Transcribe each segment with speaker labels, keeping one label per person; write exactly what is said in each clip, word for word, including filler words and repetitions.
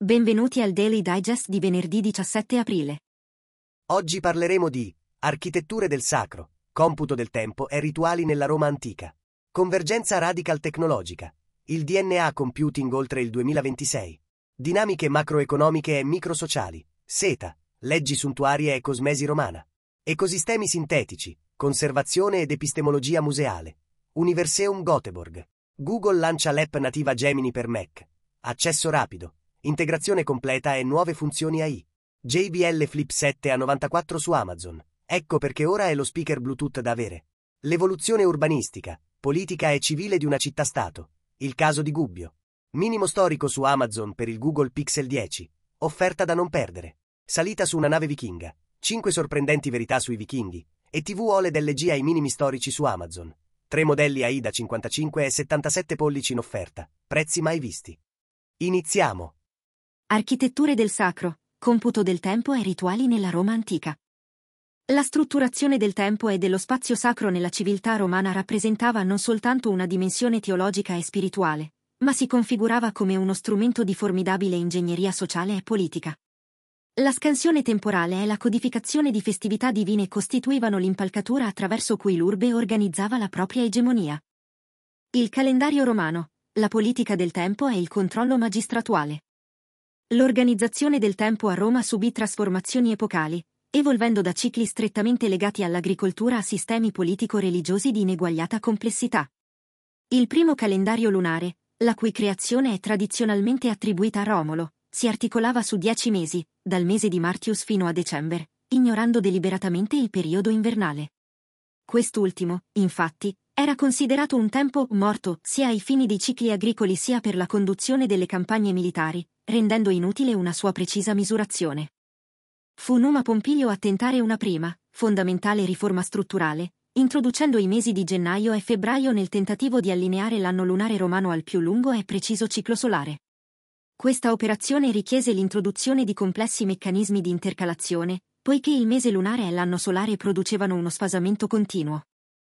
Speaker 1: Benvenuti al Daily Digest di venerdì diciassette aprile.
Speaker 2: Oggi parleremo di architetture del sacro, computo del tempo e rituali nella Roma antica. Convergenza radical tecnologica. Il D N A computing oltre il duemilaventisei. Dinamiche macroeconomiche e microsociali. Seta, leggi suntuarie e cosmesi romana. Ecosistemi sintetici, conservazione ed epistemologia museale. Universium Göteborg. Google lancia l'app nativa Gemini per Mac. Accesso rapido. Integrazione completa e nuove funzioni A I. J B L Flip sette a novantaquattro su Amazon. Ecco perché ora è lo speaker Bluetooth da avere. L'evoluzione urbanistica, politica e civile di una città-stato. Il caso di Gubbio. Minimo storico su Amazon per il Google Pixel dieci. Offerta da non perdere. Salita su una nave vichinga. cinque sorprendenti verità sui vichinghi. E T V O L E D L G ai minimi storici su Amazon. Tre modelli A I da cinquantacinque e settantasette pollici in offerta. Prezzi mai visti. Iniziamo.
Speaker 1: Architetture del sacro, computo del tempo e rituali nella Roma antica. La strutturazione del tempo e dello spazio sacro nella civiltà romana rappresentava non soltanto una dimensione teologica e spirituale, ma si configurava come uno strumento di formidabile ingegneria sociale e politica. La scansione temporale e la codificazione di festività divine costituivano l'impalcatura attraverso cui l'urbe organizzava la propria egemonia. Il calendario romano, la politica del tempo e il controllo magistratuale. L'organizzazione del tempo a Roma subì trasformazioni epocali, evolvendo da cicli strettamente legati all'agricoltura a sistemi politico-religiosi di ineguagliata complessità. Il primo calendario lunare, la cui creazione è tradizionalmente attribuita a Romolo, si articolava su dieci mesi, dal mese di Martius fino a December, ignorando deliberatamente il periodo invernale. Quest'ultimo, infatti, era considerato un tempo morto sia ai fini dei cicli agricoli sia per la conduzione delle campagne militari, rendendo inutile una sua precisa misurazione. Fu Numa Pompilio a tentare una prima, fondamentale riforma strutturale, introducendo i mesi di gennaio e febbraio nel tentativo di allineare l'anno lunare romano al più lungo e preciso ciclo solare. Questa operazione richiese l'introduzione di complessi meccanismi di intercalazione, poiché il mese lunare e l'anno solare producevano uno sfasamento continuo.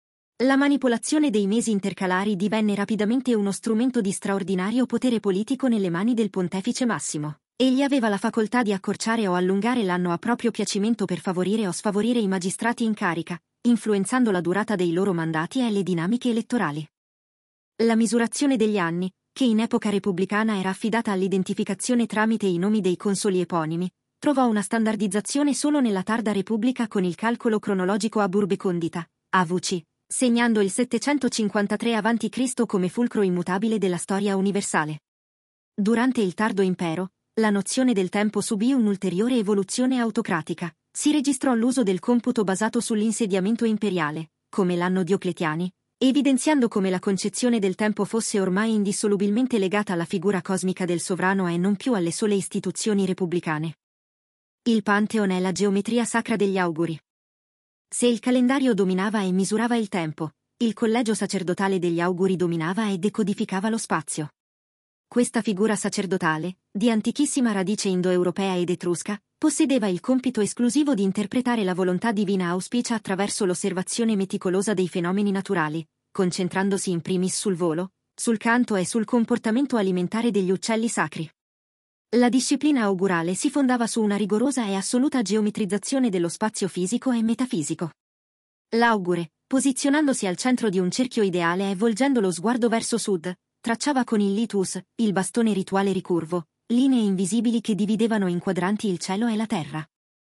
Speaker 1: La manipolazione dei mesi intercalari divenne rapidamente uno strumento di straordinario potere politico nelle mani del pontefice Massimo. Egli aveva la facoltà di accorciare o allungare l'anno a proprio piacimento per favorire o sfavorire i magistrati in carica, influenzando la durata dei loro mandati e le dinamiche elettorali. La misurazione degli anni, che in epoca repubblicana era affidata all'identificazione tramite i nomi dei consoli eponimi, trovò una standardizzazione solo nella tarda Repubblica con il calcolo cronologico a burbe condita, A V C, segnando il settecentocinquantatré avanti Cristo come fulcro immutabile della storia universale. Durante il tardo impero, la nozione del tempo subì un'ulteriore evoluzione autocratica. Si registrò l'uso del computo basato sull'insediamento imperiale, come l'anno Diocletiani, evidenziando come la concezione del tempo fosse ormai indissolubilmente legata alla figura cosmica del sovrano e non più alle sole istituzioni repubblicane. Il Pantheon è la geometria sacra degli auguri. Se il calendario dominava e misurava il tempo, il collegio sacerdotale degli auguri dominava e decodificava lo spazio. Questa figura sacerdotale, di antichissima radice indoeuropea ed etrusca, possedeva il compito esclusivo di interpretare la volontà divina auspicia attraverso l'osservazione meticolosa dei fenomeni naturali, concentrandosi in primis sul volo, sul canto e sul comportamento alimentare degli uccelli sacri. La disciplina augurale si fondava su una rigorosa e assoluta geometrizzazione dello spazio fisico e metafisico. L'augure, posizionandosi al centro di un cerchio ideale e volgendo lo sguardo verso sud, tracciava con il litus, il bastone rituale ricurvo, linee invisibili che dividevano in quadranti il cielo e la terra.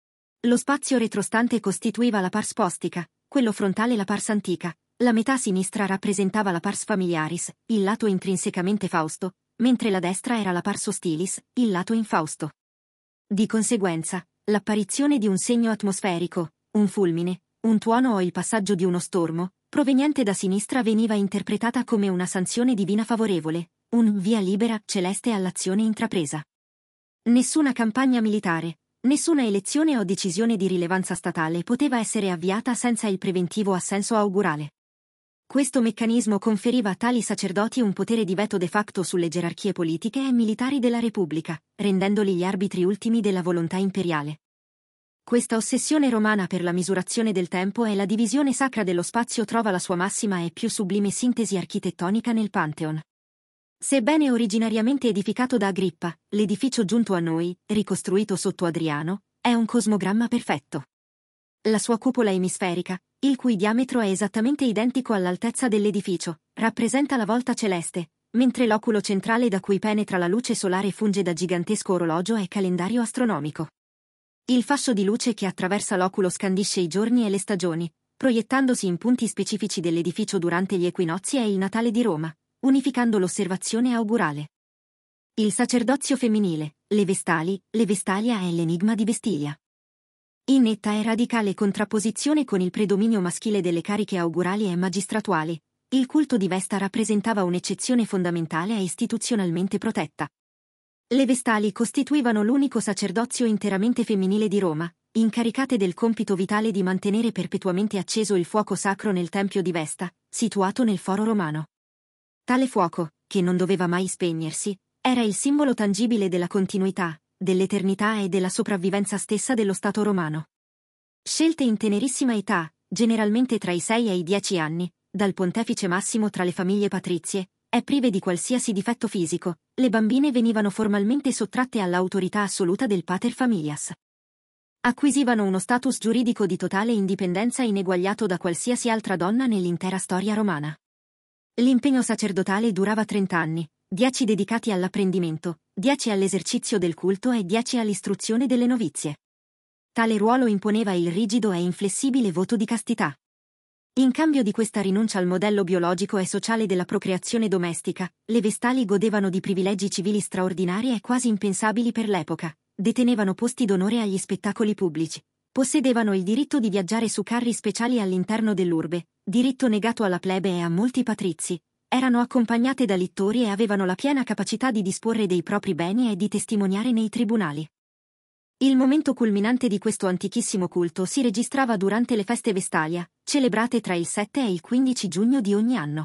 Speaker 1: Lo spazio retrostante costituiva la pars postica, quello frontale la pars antica, la metà sinistra rappresentava la pars familiaris, il lato intrinsecamente fausto, mentre la destra era la pars hostilis, il lato infausto. Di conseguenza, l'apparizione di un segno atmosferico, un fulmine, un tuono o il passaggio di uno stormo, proveniente da sinistra veniva interpretata come una sanzione divina favorevole, un via libera celeste all'azione intrapresa. Nessuna campagna militare, nessuna elezione o decisione di rilevanza statale poteva essere avviata senza il preventivo assenso augurale. Questo meccanismo conferiva a tali sacerdoti un potere di veto de facto sulle gerarchie politiche e militari della Repubblica, rendendoli gli arbitri ultimi della volontà imperiale. Questa ossessione romana per la misurazione del tempo e la divisione sacra dello spazio trova la sua massima e più sublime sintesi architettonica nel Pantheon. Sebbene originariamente edificato da Agrippa, l'edificio giunto a noi, ricostruito sotto Adriano, è un cosmogramma perfetto. La sua cupola emisferica, il cui diametro è esattamente identico all'altezza dell'edificio, rappresenta la volta celeste, mentre l'oculo centrale da cui penetra la luce solare funge da gigantesco orologio è calendario astronomico. Il fascio di luce che attraversa l'oculo scandisce i giorni e le stagioni, proiettandosi in punti specifici dell'edificio durante gli equinozi e il Natale di Roma, unificando l'osservazione augurale. Il sacerdozio femminile, le Vestali, le Vestalia è l'enigma di Vestilia. In netta e radicale contrapposizione con il predominio maschile delle cariche augurali e magistratuali, il culto di Vesta rappresentava un'eccezione fondamentale e istituzionalmente protetta. Le Vestali costituivano l'unico sacerdozio interamente femminile di Roma, incaricate del compito vitale di mantenere perpetuamente acceso il fuoco sacro nel Tempio di Vesta, situato nel Foro Romano. Tale fuoco, che non doveva mai spegnersi, era il simbolo tangibile della continuità, dell'eternità e della sopravvivenza stessa dello Stato romano. Scelte in tenerissima età, generalmente tra i sei e i dieci anni, dal pontefice massimo tra le famiglie patrizie, e prive di qualsiasi difetto fisico, le bambine venivano formalmente sottratte all'autorità assoluta del pater familias. Acquisivano uno status giuridico di totale indipendenza ineguagliato da qualsiasi altra donna nell'intera storia romana. L'impegno sacerdotale durava trenta anni, dieci dedicati all'apprendimento, dieci all'esercizio del culto e dieci all'istruzione delle novizie. Tale ruolo imponeva il rigido e inflessibile voto di castità. In cambio di questa rinuncia al modello biologico e sociale della procreazione domestica, le Vestali godevano di privilegi civili straordinari e quasi impensabili per l'epoca, detenevano posti d'onore agli spettacoli pubblici, possedevano il diritto di viaggiare su carri speciali all'interno dell'urbe, diritto negato alla plebe e a molti patrizi, erano accompagnate da littori e avevano la piena capacità di disporre dei propri beni e di testimoniare nei tribunali. Il momento culminante di questo antichissimo culto si registrava durante le feste Vestalia, celebrate tra il sette e il quindici giugno di ogni anno.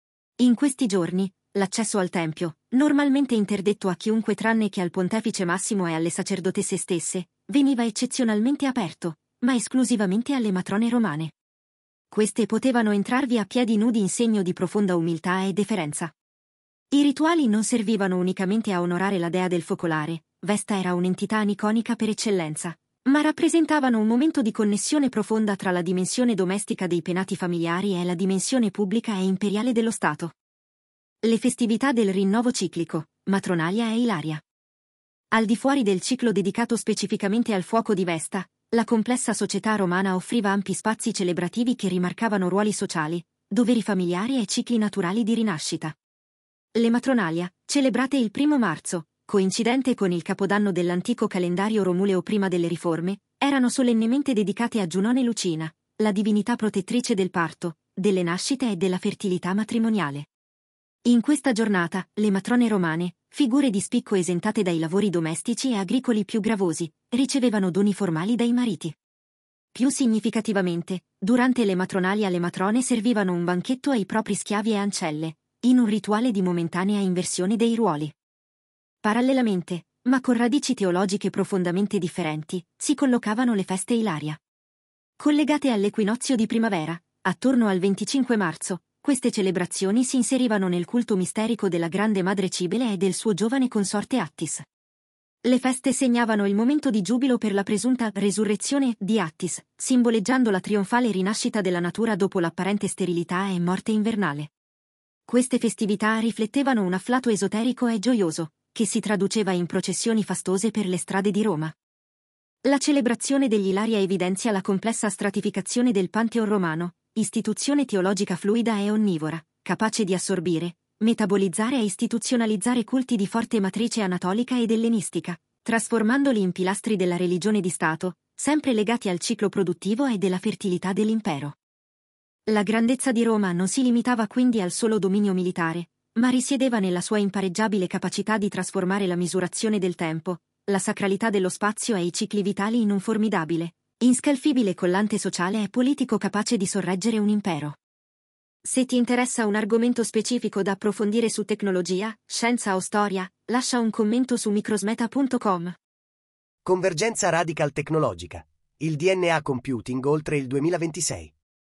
Speaker 1: In questi giorni, l'accesso al tempio, normalmente interdetto a chiunque tranne che al pontefice massimo e alle sacerdotesse stesse, veniva eccezionalmente aperto, ma esclusivamente alle matrone romane. Queste potevano entrarvi a piedi nudi in segno di profonda umiltà e deferenza. I rituali non servivano unicamente a onorare la dea del focolare, Vesta era un'entità aniconica per eccellenza, ma rappresentavano un momento di connessione profonda tra la dimensione domestica dei penati familiari e la dimensione pubblica e imperiale dello Stato. Le festività del rinnovo ciclico, Matronalia e Ilaria. Al di fuori del ciclo dedicato specificamente al fuoco di Vesta, la complessa società romana offriva ampi spazi celebrativi che rimarcavano ruoli sociali, doveri familiari e cicli naturali di rinascita. Le Matronalia, celebrate il primo marzo, coincidente con il capodanno dell'antico calendario romuleo prima delle riforme, erano solennemente dedicate a Giunone Lucina, la divinità protettrice del parto, delle nascite e della fertilità matrimoniale. In questa giornata, le matrone romane, figure di spicco esentate dai lavori domestici e agricoli più gravosi, ricevevano doni formali dai mariti. Più significativamente, durante le matronalia le matrone servivano un banchetto ai propri schiavi e ancelle, in un rituale di momentanea inversione dei ruoli. Parallelamente, ma con radici teologiche profondamente differenti, si collocavano le feste Ilaria. Collegate all'equinozio di primavera, attorno al venticinque marzo, queste celebrazioni si inserivano nel culto misterico della grande madre Cibele e del suo giovane consorte Attis. Le feste segnavano il momento di giubilo per la presunta resurrezione di Attis, simboleggiando la trionfale rinascita della natura dopo l'apparente sterilità e morte invernale. Queste festività riflettevano un afflato esoterico e gioioso, che si traduceva in processioni fastose per le strade di Roma. La celebrazione degli Ilaria evidenzia la complessa stratificazione del Pantheon romano, istituzione teologica fluida e onnivora, capace di assorbire, metabolizzare e istituzionalizzare culti di forte matrice anatolica ed ellenistica, trasformandoli in pilastri della religione di Stato, sempre legati al ciclo produttivo e della fertilità dell'impero. La grandezza di Roma non si limitava quindi al solo dominio militare, ma risiedeva nella sua impareggiabile capacità di trasformare la misurazione del tempo, la sacralità dello spazio e i cicli vitali in un formidabile, inscalfibile collante sociale e politico capace di sorreggere un impero. Se ti interessa un argomento specifico da approfondire su tecnologia, scienza o storia, lascia un commento su microsmeta punto com.
Speaker 2: Convergenza Radical Tecnologica. Il D N A Computing oltre il duemilaventisei.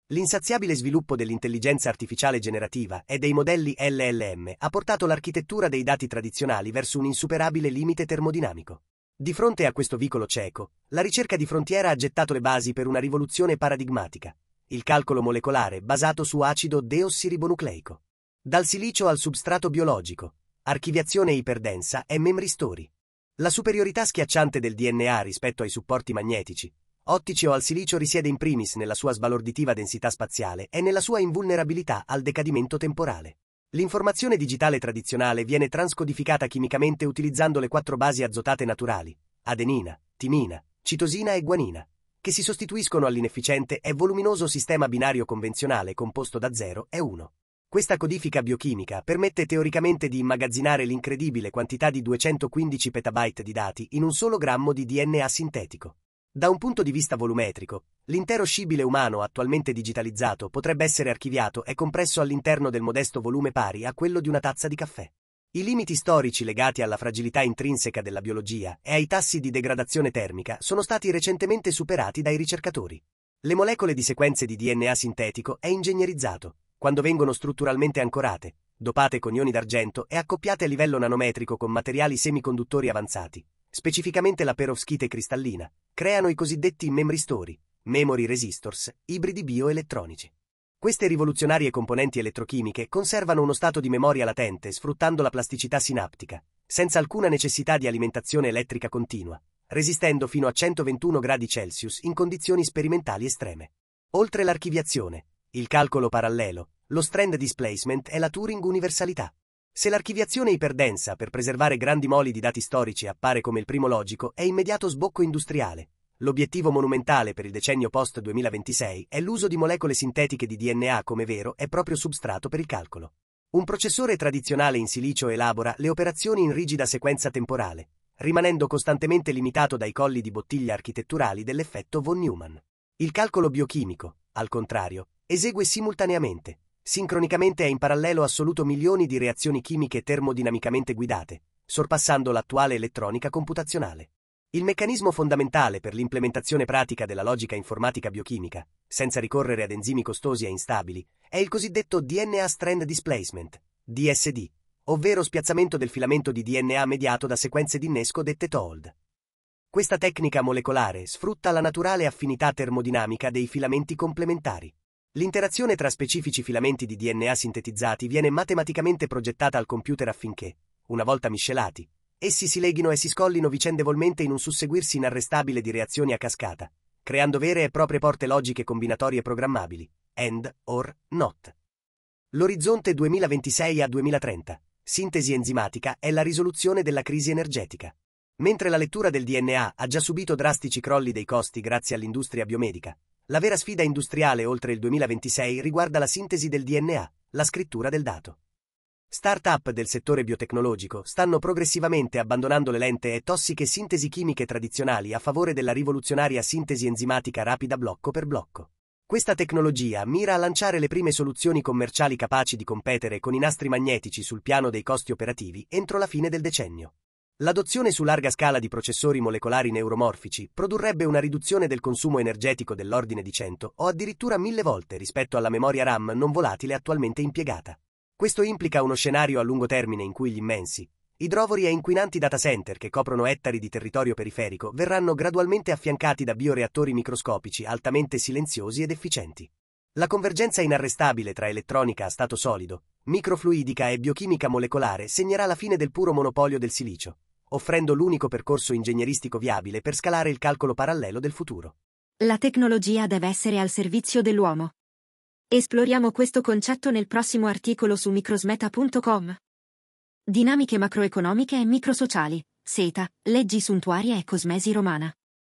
Speaker 2: L'insaziabile sviluppo dell'intelligenza artificiale generativa e dei modelli L L M ha portato l'architettura dei dati tradizionali verso un insuperabile limite termodinamico. Di fronte a questo vicolo cieco, la ricerca di frontiera ha gettato le basi per una rivoluzione paradigmatica: il calcolo molecolare basato su acido deossiribonucleico. Dal silicio al substrato biologico, archiviazione iperdensa e memory story. La superiorità schiacciante del D N A rispetto ai supporti magnetici, ottici o al silicio risiede in primis nella sua sbalorditiva densità spaziale e nella sua invulnerabilità al decadimento temporale. L'informazione digitale tradizionale viene transcodificata chimicamente utilizzando le quattro basi azotate naturali, adenina, timina, citosina e guanina, che si sostituiscono all'inefficiente e voluminoso sistema binario convenzionale composto da zero e uno. Questa codifica biochimica permette teoricamente di immagazzinare l'incredibile quantità di duecentoquindici petabyte di dati in un solo grammo di D N A sintetico. Da un punto di vista volumetrico, l'intero scibile umano attualmente digitalizzato potrebbe essere archiviato e compresso all'interno del modesto volume pari a quello di una tazza di caffè. I limiti storici legati alla fragilità intrinseca della biologia e ai tassi di degradazione termica sono stati recentemente superati dai ricercatori. Le molecole di sequenze di D N A sintetico è ingegnerizzato, quando vengono strutturalmente ancorate, dopate con ioni d'argento e accoppiate a livello nanometrico con materiali semiconduttori avanzati, specificamente la perovskite cristallina, creano i cosiddetti memory story, memory resistors, ibridi bioelettronici. Queste rivoluzionarie componenti elettrochimiche conservano uno stato di memoria latente sfruttando la plasticità sinaptica, senza alcuna necessità di alimentazione elettrica continua, resistendo fino a centoventuno gradi Celsius in condizioni sperimentali estreme. Oltre l'archiviazione, il calcolo parallelo, lo strand displacement e la Turing universalità. Se l'archiviazione iperdensa per preservare grandi moli di dati storici appare come il primo logico e immediato sbocco industriale, l'obiettivo monumentale per il decennio post duemilaventisei è l'uso di molecole sintetiche di D N A come vero e proprio substrato per il calcolo. Un processore tradizionale in silicio elabora le operazioni in rigida sequenza temporale, rimanendo costantemente limitato dai colli di bottiglia architetturali dell'effetto von Neumann. Il calcolo biochimico, al contrario, esegue simultaneamente, sincronicamente e in parallelo assoluto milioni di reazioni chimiche termodinamicamente guidate, sorpassando l'attuale elettronica computazionale. Il meccanismo fondamentale per l'implementazione pratica della logica informatica biochimica, senza ricorrere ad enzimi costosi e instabili, è il cosiddetto D N A Strand Displacement, D S D, ovvero spiazzamento del filamento di D N A mediato da sequenze di innesco dette TOLD. Questa tecnica molecolare sfrutta la naturale affinità termodinamica dei filamenti complementari. L'interazione tra specifici filamenti di D N A sintetizzati viene matematicamente progettata al computer affinché, una volta miscelati, essi si leghino e si scollino vicendevolmente in un susseguirsi inarrestabile di reazioni a cascata, creando vere e proprie porte logiche combinatorie programmabili, AND, OR, NOT. L'orizzonte duemilaventisei a duemilatrenta, sintesi enzimatica e la risoluzione della crisi energetica. Mentre la lettura del D N A ha già subito drastici crolli dei costi grazie all'industria biomedica, la vera sfida industriale oltre il duemilaventisei riguarda la sintesi del D N A, la scrittura del dato. Start-up del settore biotecnologico stanno progressivamente abbandonando le lente e tossiche sintesi chimiche tradizionali a favore della rivoluzionaria sintesi enzimatica rapida blocco per blocco. Questa tecnologia mira a lanciare le prime soluzioni commerciali capaci di competere con i nastri magnetici sul piano dei costi operativi entro la fine del decennio. L'adozione su larga scala di processori molecolari neuromorfici produrrebbe una riduzione del consumo energetico dell'ordine di cento o addirittura mille volte rispetto alla memoria RAM non volatile attualmente impiegata. Questo implica uno scenario a lungo termine in cui gli immensi, idrovori e inquinanti data center che coprono ettari di territorio periferico verranno gradualmente affiancati da bioreattori microscopici altamente silenziosi ed efficienti. La convergenza inarrestabile tra elettronica a stato solido, microfluidica e biochimica molecolare segnerà la fine del puro monopolio del silicio, offrendo l'unico percorso ingegneristico viabile per scalare il calcolo parallelo del futuro.
Speaker 1: La tecnologia deve essere al servizio dell'uomo. Esploriamo questo concetto nel prossimo articolo su microsmeta punto com. Dinamiche macroeconomiche e microsociali, SETA, leggi suntuarie e cosmesi romana.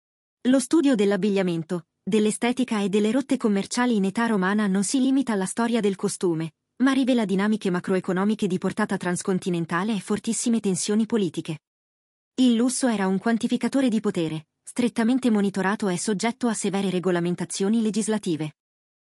Speaker 1: Lo studio dell'abbigliamento, dell'estetica e delle rotte commerciali in età romana non si limita alla storia del costume, ma rivela dinamiche macroeconomiche di portata transcontinentale e fortissime tensioni politiche. Il lusso era un quantificatore di potere, strettamente monitorato e soggetto a severe regolamentazioni legislative.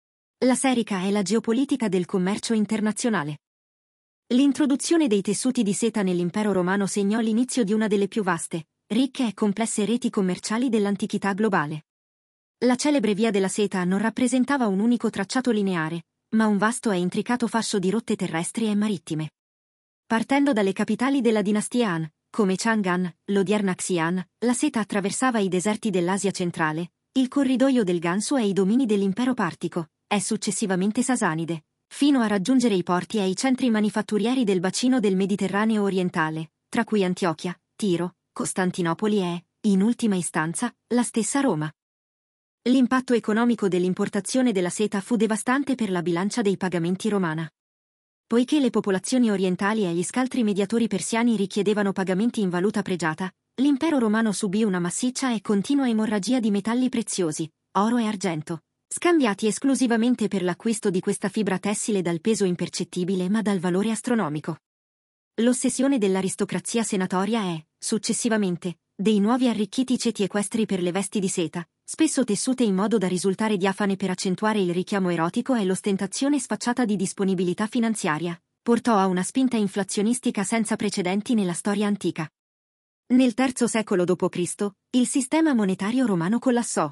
Speaker 1: La serica è la geopolitica del commercio internazionale. L'introduzione dei tessuti di seta nell'impero romano segnò l'inizio di una delle più vaste, ricche e complesse reti commerciali dell'antichità globale. La celebre via della seta non rappresentava un unico tracciato lineare, ma un vasto e intricato fascio di rotte terrestri e marittime. Partendo dalle capitali della dinastia Han, come Chang'an, l'odierna Xi'an, la seta attraversava i deserti dell'Asia centrale, il corridoio del Gansu e i domini dell'impero Partico, e successivamente Sasanide, fino a raggiungere i porti e i centri manifatturieri del bacino del Mediterraneo orientale, tra cui Antiochia, Tiro, Costantinopoli e, in ultima istanza, la stessa Roma. L'impatto economico dell'importazione della seta fu devastante per la bilancia dei pagamenti romana. Poiché le popolazioni orientali e gli scaltri mediatori persiani richiedevano pagamenti in valuta pregiata, l'impero romano subì una massiccia e continua emorragia di metalli preziosi, oro e argento, scambiati esclusivamente per l'acquisto di questa fibra tessile dal peso impercettibile ma dal valore astronomico. L'ossessione dell'aristocrazia senatoria e, successivamente, dei nuovi arricchiti ceti equestri per le vesti di seta, spesso tessute in modo da risultare diafane per accentuare il richiamo erotico e l'ostentazione sfacciata di disponibilità finanziaria, portò a una spinta inflazionistica senza precedenti nella storia antica. Nel terzo secolo dopo Cristo, il sistema monetario romano collassò.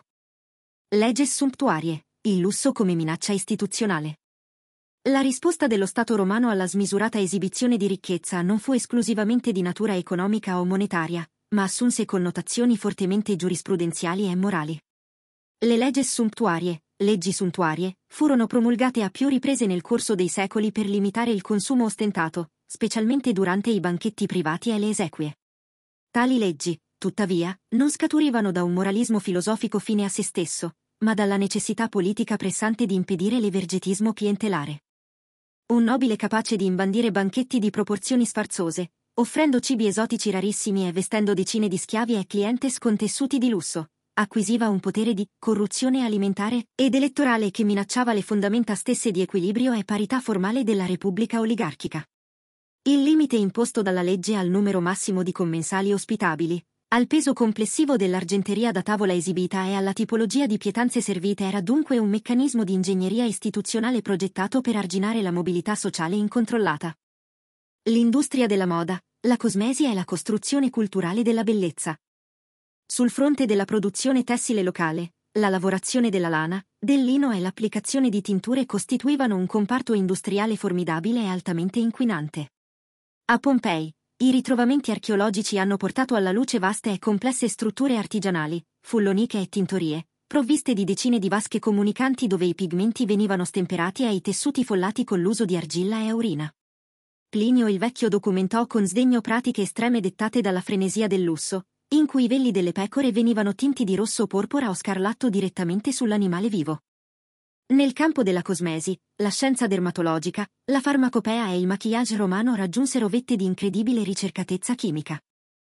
Speaker 1: Leges sumptuarie, il lusso come minaccia istituzionale. La risposta dello Stato romano alla smisurata esibizione di ricchezza non fu esclusivamente di natura economica o monetaria, ma assunse connotazioni fortemente giurisprudenziali e morali. Le leges sumptuarie, leggi suntuarie, furono promulgate a più riprese nel corso dei secoli per limitare il consumo ostentato, specialmente durante i banchetti privati e le esequie. Tali leggi, tuttavia, non scaturivano da un moralismo filosofico fine a se stesso, ma dalla necessità politica pressante di impedire l'evergetismo clientelare. Un nobile capace di imbandire banchetti di proporzioni sfarzose, offrendo cibi esotici rarissimi e vestendo decine di schiavi e clientes con tessuti di lusso, acquisiva un potere di corruzione alimentare ed elettorale che minacciava le fondamenta stesse di equilibrio e parità formale della repubblica oligarchica. Il limite imposto dalla legge al numero massimo di commensali ospitabili, al peso complessivo dell'argenteria da tavola esibita e alla tipologia di pietanze servite era dunque un meccanismo di ingegneria istituzionale progettato per arginare la mobilità sociale incontrollata. L'industria della moda, la cosmesi e la costruzione culturale della bellezza. Sul fronte della produzione tessile locale, la lavorazione della lana, del lino e l'applicazione di tinture costituivano un comparto industriale formidabile e altamente inquinante. A Pompei, i ritrovamenti archeologici hanno portato alla luce vaste e complesse strutture artigianali, fulloniche e tintorie, provviste di decine di vasche comunicanti dove i pigmenti venivano stemperati e i tessuti follati con l'uso di argilla e urina. Plinio il Vecchio documentò con sdegno pratiche estreme dettate dalla frenesia del lusso, in cui i velli delle pecore venivano tinti di rosso porpora o scarlatto direttamente sull'animale vivo. Nel campo della cosmesi, la scienza dermatologica, la farmacopea e il maquillage romano raggiunsero vette di incredibile ricercatezza chimica.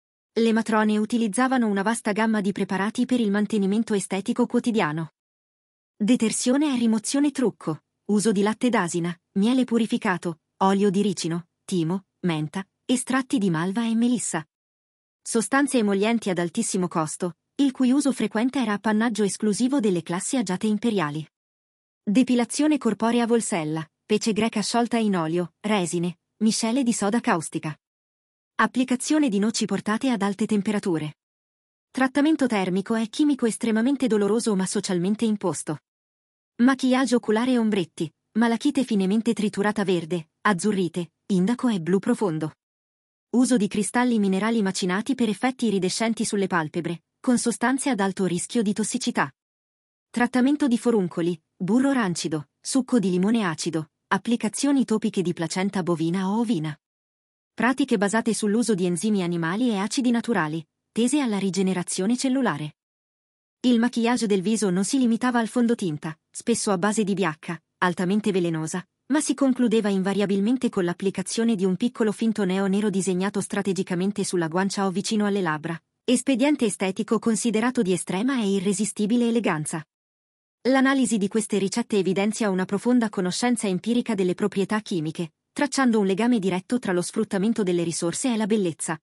Speaker 1: Le matrone utilizzavano una vasta gamma di preparati per il mantenimento estetico quotidiano. Detersione e rimozione trucco, uso di latte d'asina, miele purificato, olio di ricino, timo, menta, estratti di malva e melissa. Sostanze emollienti ad altissimo costo, il cui uso frequente era appannaggio esclusivo delle classi agiate imperiali. Depilazione corporea Volsella, pece greca sciolta in olio, resine, miscele di soda caustica. Applicazione di noci portate ad alte temperature. Trattamento termico e chimico estremamente doloroso ma socialmente imposto. Maquillage oculare e ombretti, malachite finemente triturata verde, azzurrite, indaco e blu profondo. Uso di cristalli minerali macinati per effetti iridescenti sulle palpebre, con sostanze ad alto rischio di tossicità. Trattamento di foruncoli, burro rancido, succo di limone acido, applicazioni topiche di placenta bovina o ovina. Pratiche basate sull'uso di enzimi animali e acidi naturali, tese alla rigenerazione cellulare. Il maquillage del viso non si limitava al fondotinta, spesso a base di biacca, altamente velenosa, ma si concludeva invariabilmente con l'applicazione di un piccolo finto neo nero disegnato strategicamente sulla guancia o vicino alle labbra, espediente estetico considerato di estrema e irresistibile eleganza. L'analisi di queste ricette evidenzia una profonda conoscenza empirica delle proprietà chimiche, tracciando un legame diretto tra lo sfruttamento delle risorse e la bellezza.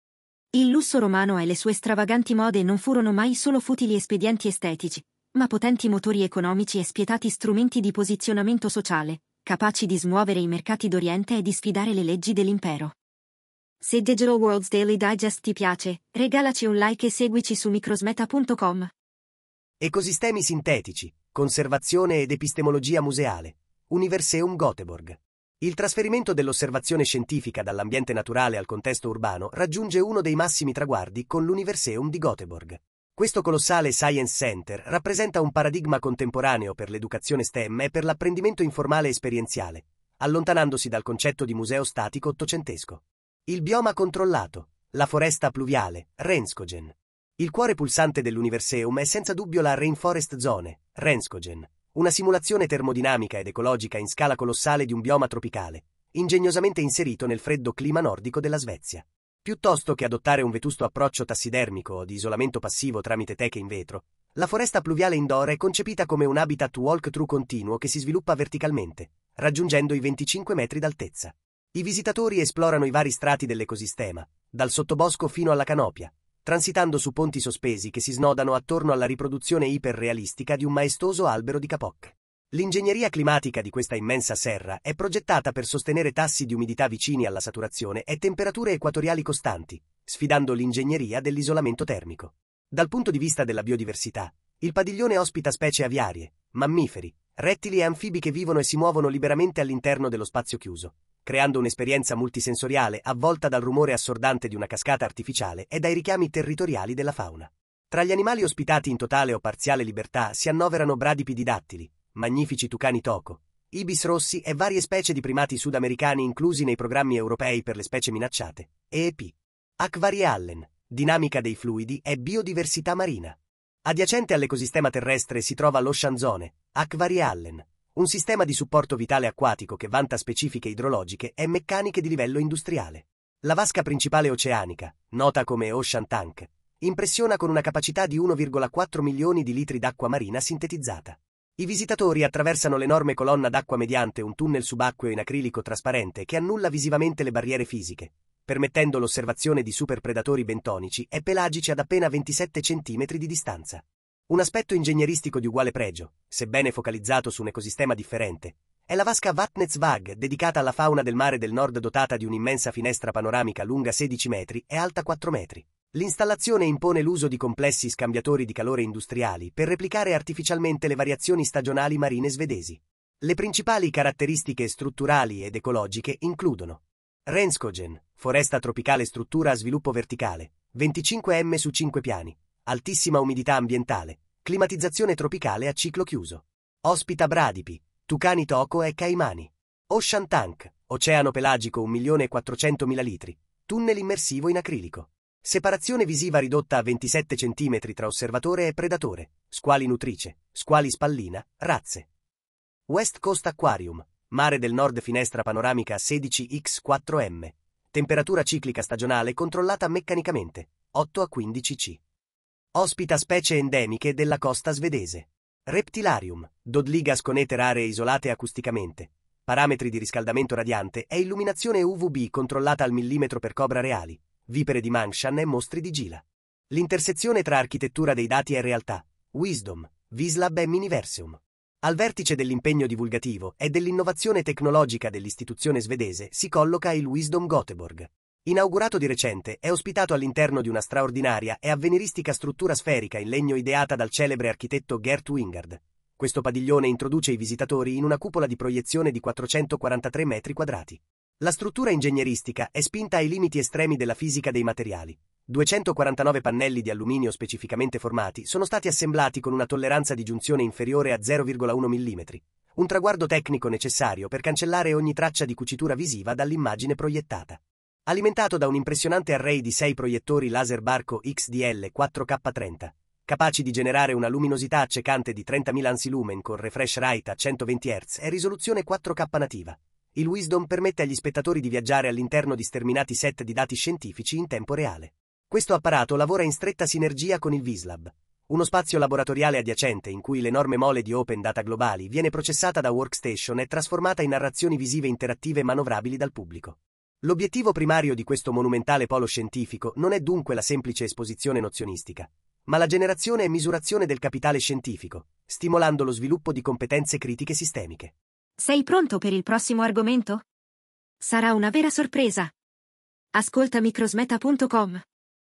Speaker 1: Il lusso romano e le sue stravaganti mode non furono mai solo futili espedienti estetici, ma potenti motori economici e spietati strumenti di posizionamento sociale, capaci di smuovere i mercati d'Oriente e di sfidare le leggi dell'impero. Se Digital Worlds Daily Digest ti piace, regalaci un like e seguici su microsmeta punto com.
Speaker 2: Ecosistemi sintetici, conservazione ed epistemologia museale. Universium Göteborg. Il trasferimento dell'osservazione scientifica dall'ambiente naturale al contesto urbano raggiunge uno dei massimi traguardi con l'Universeum di Göteborg. Questo colossale Science Center rappresenta un paradigma contemporaneo per l'educazione STEM e per l'apprendimento informale esperienziale, allontanandosi dal concetto di museo statico ottocentesco. Il bioma controllato, la foresta pluviale, Regnskogen. Il cuore pulsante dell'Universeum è senza dubbio la Rainforest Zone, Regnskogen, una simulazione termodinamica ed ecologica in scala colossale di un bioma tropicale, ingegnosamente inserito nel freddo clima nordico della Svezia. Piuttosto che adottare un vetusto approccio tassidermico o di isolamento passivo tramite teche in vetro, la foresta pluviale indoor è concepita come un habitat walk-through continuo che si sviluppa verticalmente, raggiungendo i venticinque metri d'altezza. I visitatori esplorano i vari strati dell'ecosistema, dal sottobosco fino alla canopia, transitando su ponti sospesi che si snodano attorno alla riproduzione iperrealistica di un maestoso albero di kapok. L'ingegneria climatica di questa immensa serra è progettata per sostenere tassi di umidità vicini alla saturazione e temperature equatoriali costanti, sfidando l'ingegneria dell'isolamento termico. Dal punto di vista della biodiversità, il padiglione ospita specie aviarie, mammiferi, rettili e anfibi che vivono e si muovono liberamente all'interno dello spazio chiuso, creando un'esperienza multisensoriale avvolta dal rumore assordante di una cascata artificiale e dai richiami territoriali della fauna. Tra gli animali ospitati in totale o parziale libertà si annoverano bradipidi dattili, magnifici tucani toco, ibis rossi e varie specie di primati sudamericani inclusi nei programmi europei per le specie minacciate, E E P. Akvariehallen, dinamica dei fluidi e biodiversità marina. Adiacente all'ecosistema terrestre si trova l'Ocean Zone, Akvariehallen, un sistema di supporto vitale acquatico che vanta specifiche idrologiche e meccaniche di livello industriale. La vasca principale oceanica, nota come Ocean Tank, impressiona con una capacità di uno virgola quattro milioni di litri d'acqua marina sintetizzata. I visitatori attraversano l'enorme colonna d'acqua mediante un tunnel subacqueo in acrilico trasparente che annulla visivamente le barriere fisiche, permettendo l'osservazione di superpredatori bentonici e pelagici ad appena ventisette centimetri di distanza. Un aspetto ingegneristico di uguale pregio, sebbene focalizzato su un ecosistema differente, è la vasca Vatnetsvag, dedicata alla fauna del mare del nord dotata di un'immensa finestra panoramica lunga sedici metri e alta quattro metri. L'installazione impone l'uso di complessi scambiatori di calore industriali per replicare artificialmente le variazioni stagionali marine svedesi. Le principali caratteristiche strutturali ed ecologiche includono Regnskogen, foresta tropicale struttura a sviluppo verticale, venticinque metri su cinque piani, altissima umidità ambientale, climatizzazione tropicale a ciclo chiuso. Ospita bradipi, tucani toco e caimani. Ocean Tank, oceano pelagico un milione e quattrocentomila litri, tunnel immersivo in acrilico. Separazione visiva ridotta a ventisette centimetri tra osservatore e predatore, squali nutrice, squali spallina, razze. West Coast Aquarium, mare del nord finestra panoramica sedici per quattro metri, temperatura ciclica stagionale controllata meccanicamente, otto a quindici C. Ospita specie endemiche della costa svedese. Reptilarium, Dodliga sconeter aree isolate acusticamente, parametri di riscaldamento radiante e illuminazione U V B controllata al millimetro per cobra reali, vipere di Mangshan e mostri di Gila. L'intersezione tra architettura dei dati e realtà, Wisdom, Vislab e Miniversum. Al vertice dell'impegno divulgativo e dell'innovazione tecnologica dell'istituzione svedese si colloca il Wisdom Göteborg. Inaugurato di recente, è ospitato all'interno di una straordinaria e avveniristica struttura sferica in legno ideata dal celebre architetto Gert Wingard. Questo padiglione introduce i visitatori in una cupola di proiezione di quattrocentoquarantatré metri quadrati. La struttura ingegneristica è spinta ai limiti estremi della fisica dei materiali. duecentoquarantanove pannelli di alluminio specificamente formati sono stati assemblati con una tolleranza di giunzione inferiore a zero virgola uno millimetri, un traguardo tecnico necessario per cancellare ogni traccia di cucitura visiva dall'immagine proiettata. Alimentato da un impressionante array di sei proiettori laser Barco X D L quattro K trenta, capaci di generare una luminosità accecante di trentamila ansilumen con refresh rate a centoventi hertz e risoluzione quattro K nativa, il Wisdom permette agli spettatori di viaggiare all'interno di sterminati set di dati scientifici in tempo reale. Questo apparato lavora in stretta sinergia con il Vislab, uno spazio laboratoriale adiacente in cui l'enorme mole di open data globali viene processata da workstation e trasformata in narrazioni visive interattive manovrabili dal pubblico. L'obiettivo primario di questo monumentale polo scientifico non è dunque la semplice esposizione nozionistica, ma la generazione e misurazione del capitale scientifico, stimolando lo sviluppo di competenze critiche sistemiche.
Speaker 1: Sei pronto per il prossimo argomento? Sarà una vera sorpresa. Ascolta microsmeta punto com.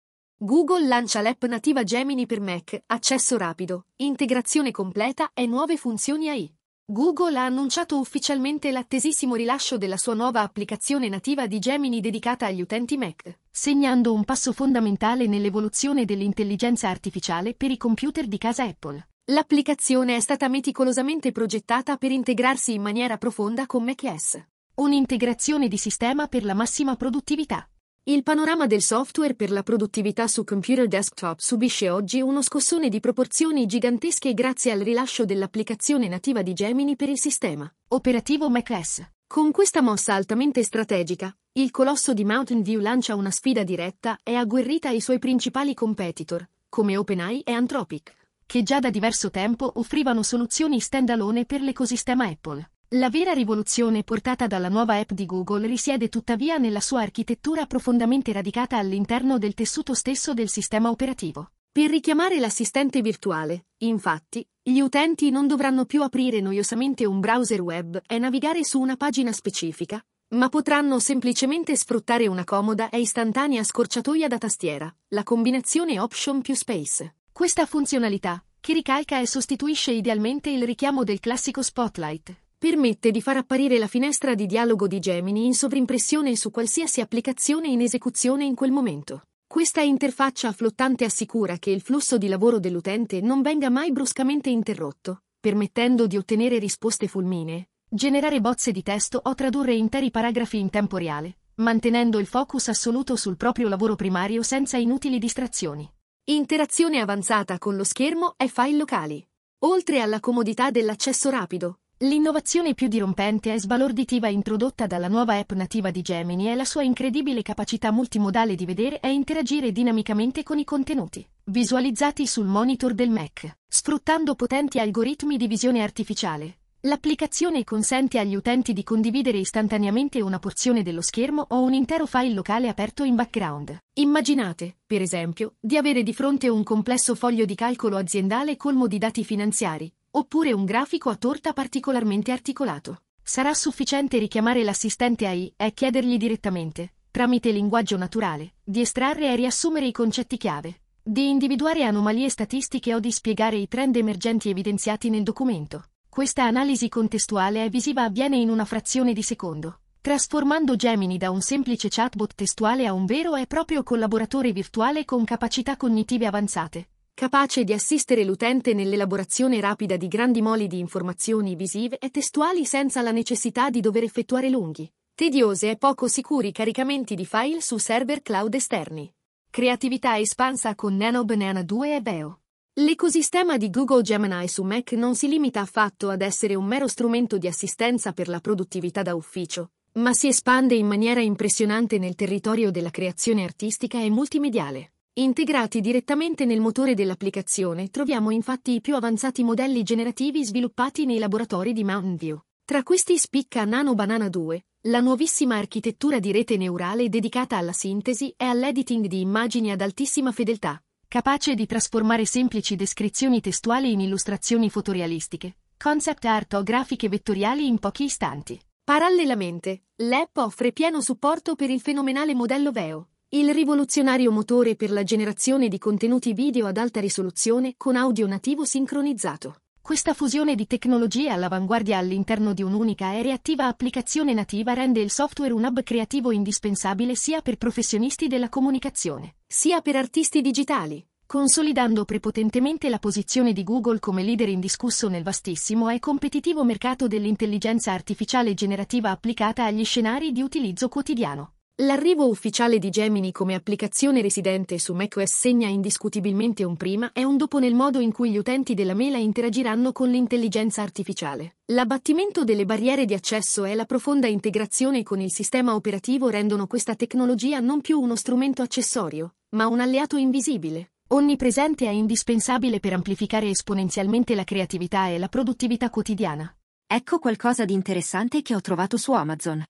Speaker 3: Google lancia l'app nativa Gemini per Mac, accesso rapido, integrazione completa e nuove funzioni A I. Google ha annunciato ufficialmente l'attesissimo rilascio della sua nuova applicazione nativa di Gemini dedicata agli utenti Mac, segnando un passo fondamentale nell'evoluzione dell'intelligenza artificiale per i computer di casa Apple. L'applicazione è stata meticolosamente progettata per integrarsi in maniera profonda con macOS. Un'integrazione di sistema per la massima produttività. Il panorama del software per la produttività su computer desktop subisce oggi uno scossone di proporzioni gigantesche grazie al rilascio dell'applicazione nativa di Gemini per il sistema operativo macOS. Con questa mossa altamente strategica, il colosso di Mountain View lancia una sfida diretta e agguerrita ai suoi principali competitor, come OpenAI e Anthropic, che già da diverso tempo offrivano soluzioni standalone per l'ecosistema Apple. La vera rivoluzione portata dalla nuova app di Google risiede tuttavia nella sua architettura profondamente radicata all'interno del tessuto stesso del sistema operativo. Per richiamare l'assistente virtuale, infatti, gli utenti non dovranno più aprire noiosamente un browser web e navigare su una pagina specifica, ma potranno semplicemente sfruttare una comoda e istantanea scorciatoia da tastiera, la combinazione Option più Space. Questa funzionalità, che ricalca e sostituisce idealmente il richiamo del classico Spotlight, permette di far apparire la finestra di dialogo di Gemini in sovrimpressione su qualsiasi applicazione in esecuzione in quel momento. Questa interfaccia flottante assicura che il flusso di lavoro dell'utente non venga mai bruscamente interrotto, permettendo di ottenere risposte fulminee, generare bozze di testo o tradurre interi paragrafi in tempo reale, mantenendo il focus assoluto sul proprio lavoro primario senza inutili distrazioni. Interazione avanzata con lo schermo e file locali. Oltre alla comodità dell'accesso rapido, l'innovazione più dirompente e sbalorditiva introdotta dalla nuova app nativa di Gemini è la sua incredibile capacità multimodale di vedere e interagire dinamicamente con i contenuti visualizzati sul monitor del Mac. Sfruttando potenti algoritmi di visione artificiale, l'applicazione consente agli utenti di condividere istantaneamente una porzione dello schermo o un intero file locale aperto in background. Immaginate, per esempio, di avere di fronte un complesso foglio di calcolo aziendale colmo di dati finanziari, oppure un grafico a torta particolarmente articolato. Sarà sufficiente richiamare l'assistente A I e chiedergli direttamente, tramite linguaggio naturale, di estrarre e riassumere i concetti chiave, di individuare anomalie statistiche o di spiegare i trend emergenti evidenziati nel documento. Questa analisi contestuale e visiva avviene in una frazione di secondo, trasformando Gemini da un semplice chatbot testuale a un vero e proprio collaboratore virtuale con capacità cognitive avanzate, capace di assistere l'utente nell'elaborazione rapida di grandi moli di informazioni visive e testuali senza la necessità di dover effettuare lunghi, tediose e poco sicuri caricamenti di file su server cloud esterni. Creatività espansa con Nano Banana due e Veo. L'ecosistema di Google Gemini su Mac non si limita affatto ad essere un mero strumento di assistenza per la produttività da ufficio, ma si espande in maniera impressionante nel territorio della creazione artistica e multimediale. Integrati direttamente nel motore dell'applicazione, troviamo infatti i più avanzati modelli generativi sviluppati nei laboratori di Mountain View. Tra questi spicca Nano Banana due, la nuovissima architettura di rete neurale dedicata alla sintesi e all'editing di immagini ad altissima fedeltà, capace di trasformare semplici descrizioni testuali in illustrazioni fotorealistiche, concept art o grafiche vettoriali in pochi istanti. Parallelamente, l'app offre pieno supporto per il fenomenale modello Veo, il rivoluzionario motore per la generazione di contenuti video ad alta risoluzione con audio nativo sincronizzato. Questa fusione di tecnologie all'avanguardia all'interno di un'unica e reattiva applicazione nativa rende il software un hub creativo indispensabile sia per professionisti della comunicazione, sia per artisti digitali, consolidando prepotentemente la posizione di Google come leader indiscusso nel vastissimo e competitivo mercato dell'intelligenza artificiale generativa applicata agli scenari di utilizzo quotidiano. L'arrivo ufficiale di Gemini come applicazione residente su macOS segna indiscutibilmente un prima e un dopo nel modo in cui gli utenti della mela interagiranno con l'intelligenza artificiale. L'abbattimento delle barriere di accesso e la profonda integrazione con il sistema operativo rendono questa tecnologia non più uno strumento accessorio, ma un alleato invisibile, onnipresente e indispensabile per amplificare esponenzialmente la creatività e la produttività quotidiana.
Speaker 1: Ecco qualcosa di interessante che ho trovato su Amazon.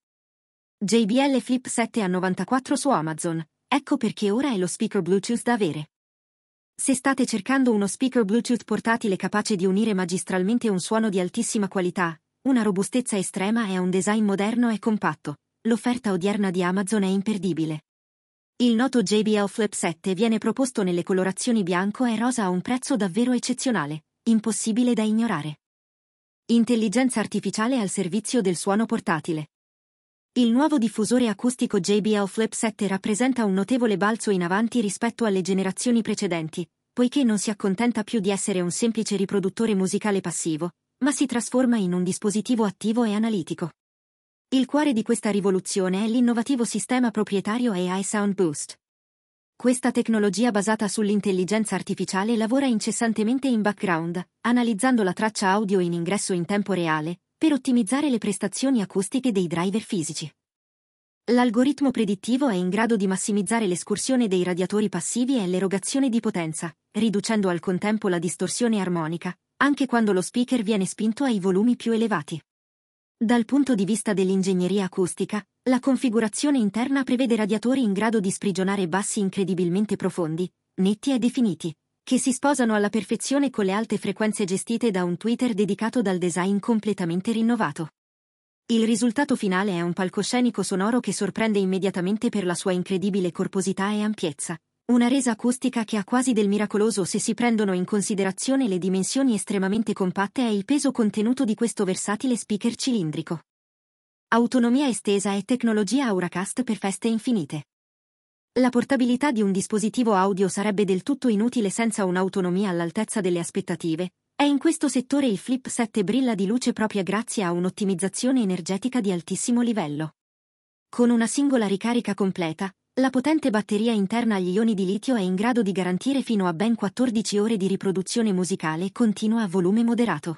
Speaker 1: J B L Flip sette A novantaquattro su Amazon, ecco perché ora è lo speaker Bluetooth da avere. Se state cercando uno speaker Bluetooth portatile capace di unire magistralmente un suono di altissima qualità, una robustezza estrema e un design moderno e compatto, l'offerta odierna di Amazon è imperdibile. Il noto J B L Flip sette viene proposto nelle colorazioni bianco e rosa a un prezzo davvero eccezionale, impossibile da ignorare. Intelligenza artificiale al servizio del suono portatile. Il nuovo diffusore acustico J B L Flip sette rappresenta un notevole balzo in avanti rispetto alle generazioni precedenti, poiché non si accontenta più di essere un semplice riproduttore musicale passivo, ma si trasforma in un dispositivo attivo e analitico. Il cuore di questa rivoluzione è l'innovativo sistema proprietario A I Sound Boost. Questa tecnologia basata sull'intelligenza artificiale lavora incessantemente in background, analizzando la traccia audio in ingresso in tempo reale, per ottimizzare le prestazioni acustiche dei driver fisici. L'algoritmo predittivo è in grado di massimizzare l'escursione dei radiatori passivi e l'erogazione di potenza, riducendo al contempo la distorsione armonica, anche quando lo speaker viene spinto ai volumi più elevati. Dal punto di vista dell'ingegneria acustica, la configurazione interna prevede radiatori in grado di sprigionare bassi incredibilmente profondi, netti e definiti, che si sposano alla perfezione con le alte frequenze gestite da un tweeter dedicato dal design completamente rinnovato. Il risultato finale è un palcoscenico sonoro che sorprende immediatamente per la sua incredibile corposità e ampiezza, una resa acustica che ha quasi del miracoloso se si prendono in considerazione le dimensioni estremamente compatte e il peso contenuto di questo versatile speaker cilindrico. Autonomia estesa e tecnologia Auracast per feste infinite. La portabilità di un dispositivo audio sarebbe del tutto inutile senza un'autonomia all'altezza delle aspettative, e in questo settore il Flip sette brilla di luce propria grazie a un'ottimizzazione energetica di altissimo livello. Con una singola ricarica completa, la potente batteria interna agli ioni di litio è in grado di garantire fino a ben quattordici ore di riproduzione musicale continua a volume moderato.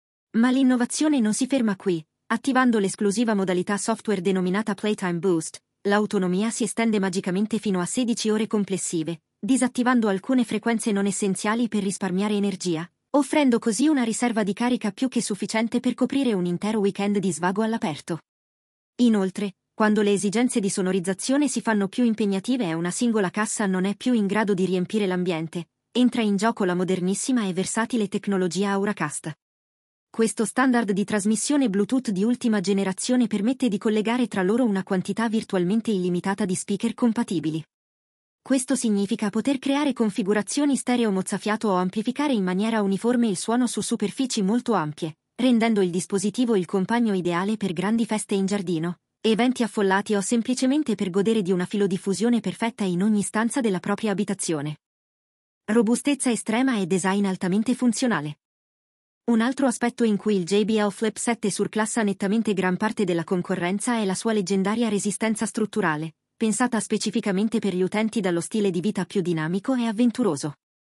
Speaker 1: Ma l'innovazione non si ferma qui. Attivando l'esclusiva modalità software denominata Playtime Boost, l'autonomia si estende magicamente fino a sedici ore complessive, disattivando alcune frequenze non essenziali per risparmiare energia, offrendo così una riserva di carica più che sufficiente per coprire un intero weekend di svago all'aperto. Inoltre, quando le esigenze di sonorizzazione si fanno più impegnative e una singola cassa non è più in grado di riempire l'ambiente, entra in gioco la modernissima e versatile tecnologia Auracast. Questo standard di trasmissione Bluetooth di ultima generazione permette di collegare tra loro una quantità virtualmente illimitata di speaker compatibili. Questo significa poter creare configurazioni stereo mozzafiato o amplificare in maniera uniforme il suono su superfici molto ampie, rendendo il dispositivo il compagno ideale per grandi feste in giardino, eventi affollati o semplicemente per godere di una filodiffusione perfetta in ogni stanza della propria abitazione. Robustezza estrema e design altamente funzionale. Un altro aspetto in cui il J B L Flip sette surclassa nettamente gran parte della concorrenza è la sua leggendaria resistenza strutturale, pensata specificamente per gli utenti dallo stile di vita più dinamico e avventuroso.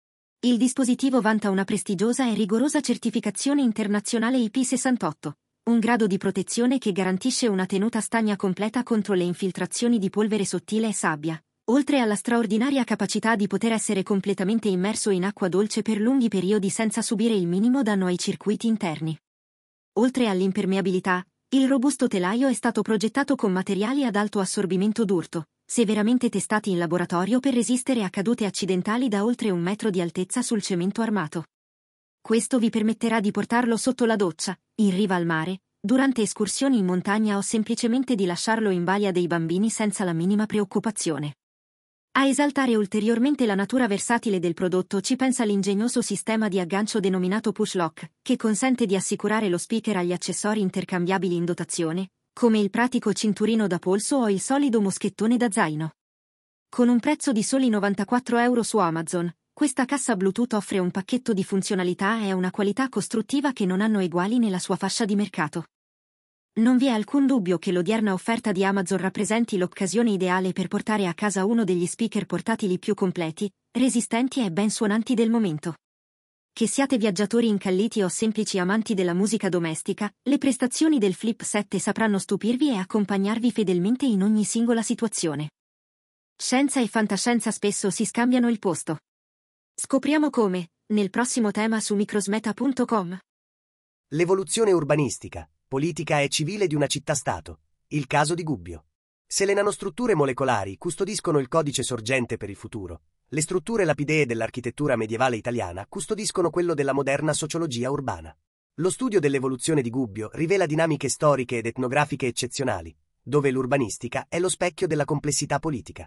Speaker 1: Il dispositivo vanta una prestigiosa e rigorosa certificazione internazionale I P sessantotto, un grado di protezione che garantisce una tenuta stagna completa contro le infiltrazioni di polvere sottile e sabbia, oltre alla straordinaria capacità di poter essere completamente immerso in acqua dolce per lunghi periodi senza subire il minimo danno ai circuiti interni. Oltre all'impermeabilità, il robusto telaio è stato progettato con materiali ad alto assorbimento d'urto, severamente testati in laboratorio per resistere a cadute accidentali da oltre un metro di altezza sul cemento armato. Questo vi permetterà di portarlo sotto la doccia, in riva al mare, durante escursioni in montagna o semplicemente di lasciarlo in balia dei bambini senza la minima preoccupazione. A esaltare ulteriormente la natura versatile del prodotto ci pensa l'ingegnoso sistema di aggancio denominato Push Lock, che consente di assicurare lo speaker agli accessori intercambiabili in dotazione, come il pratico cinturino da polso o il solido moschettone da zaino. Con un prezzo di soli novantaquattro euro su Amazon, questa cassa Bluetooth offre un pacchetto di funzionalità e una qualità costruttiva che non hanno eguali nella sua fascia di mercato. Non vi è alcun dubbio che l'odierna offerta di Amazon rappresenti l'occasione ideale per portare a casa uno degli speaker portatili più completi, resistenti e ben suonanti del momento. Che siate viaggiatori incalliti o semplici amanti della musica domestica, le prestazioni del Flip sette sapranno stupirvi e accompagnarvi fedelmente in ogni singola situazione. Scienza e fantascienza spesso si scambiano il posto. Scopriamo come, nel prossimo tema su microsmeta punto com.
Speaker 2: L'evoluzione urbanistica, politica e civile di una città-stato. Il caso di Gubbio. Se le nanostrutture molecolari custodiscono il codice sorgente per il futuro, le strutture lapidee dell'architettura medievale italiana custodiscono quello della moderna sociologia urbana. Lo studio dell'evoluzione di Gubbio rivela dinamiche storiche ed etnografiche eccezionali, dove l'urbanistica è lo specchio della complessità politica.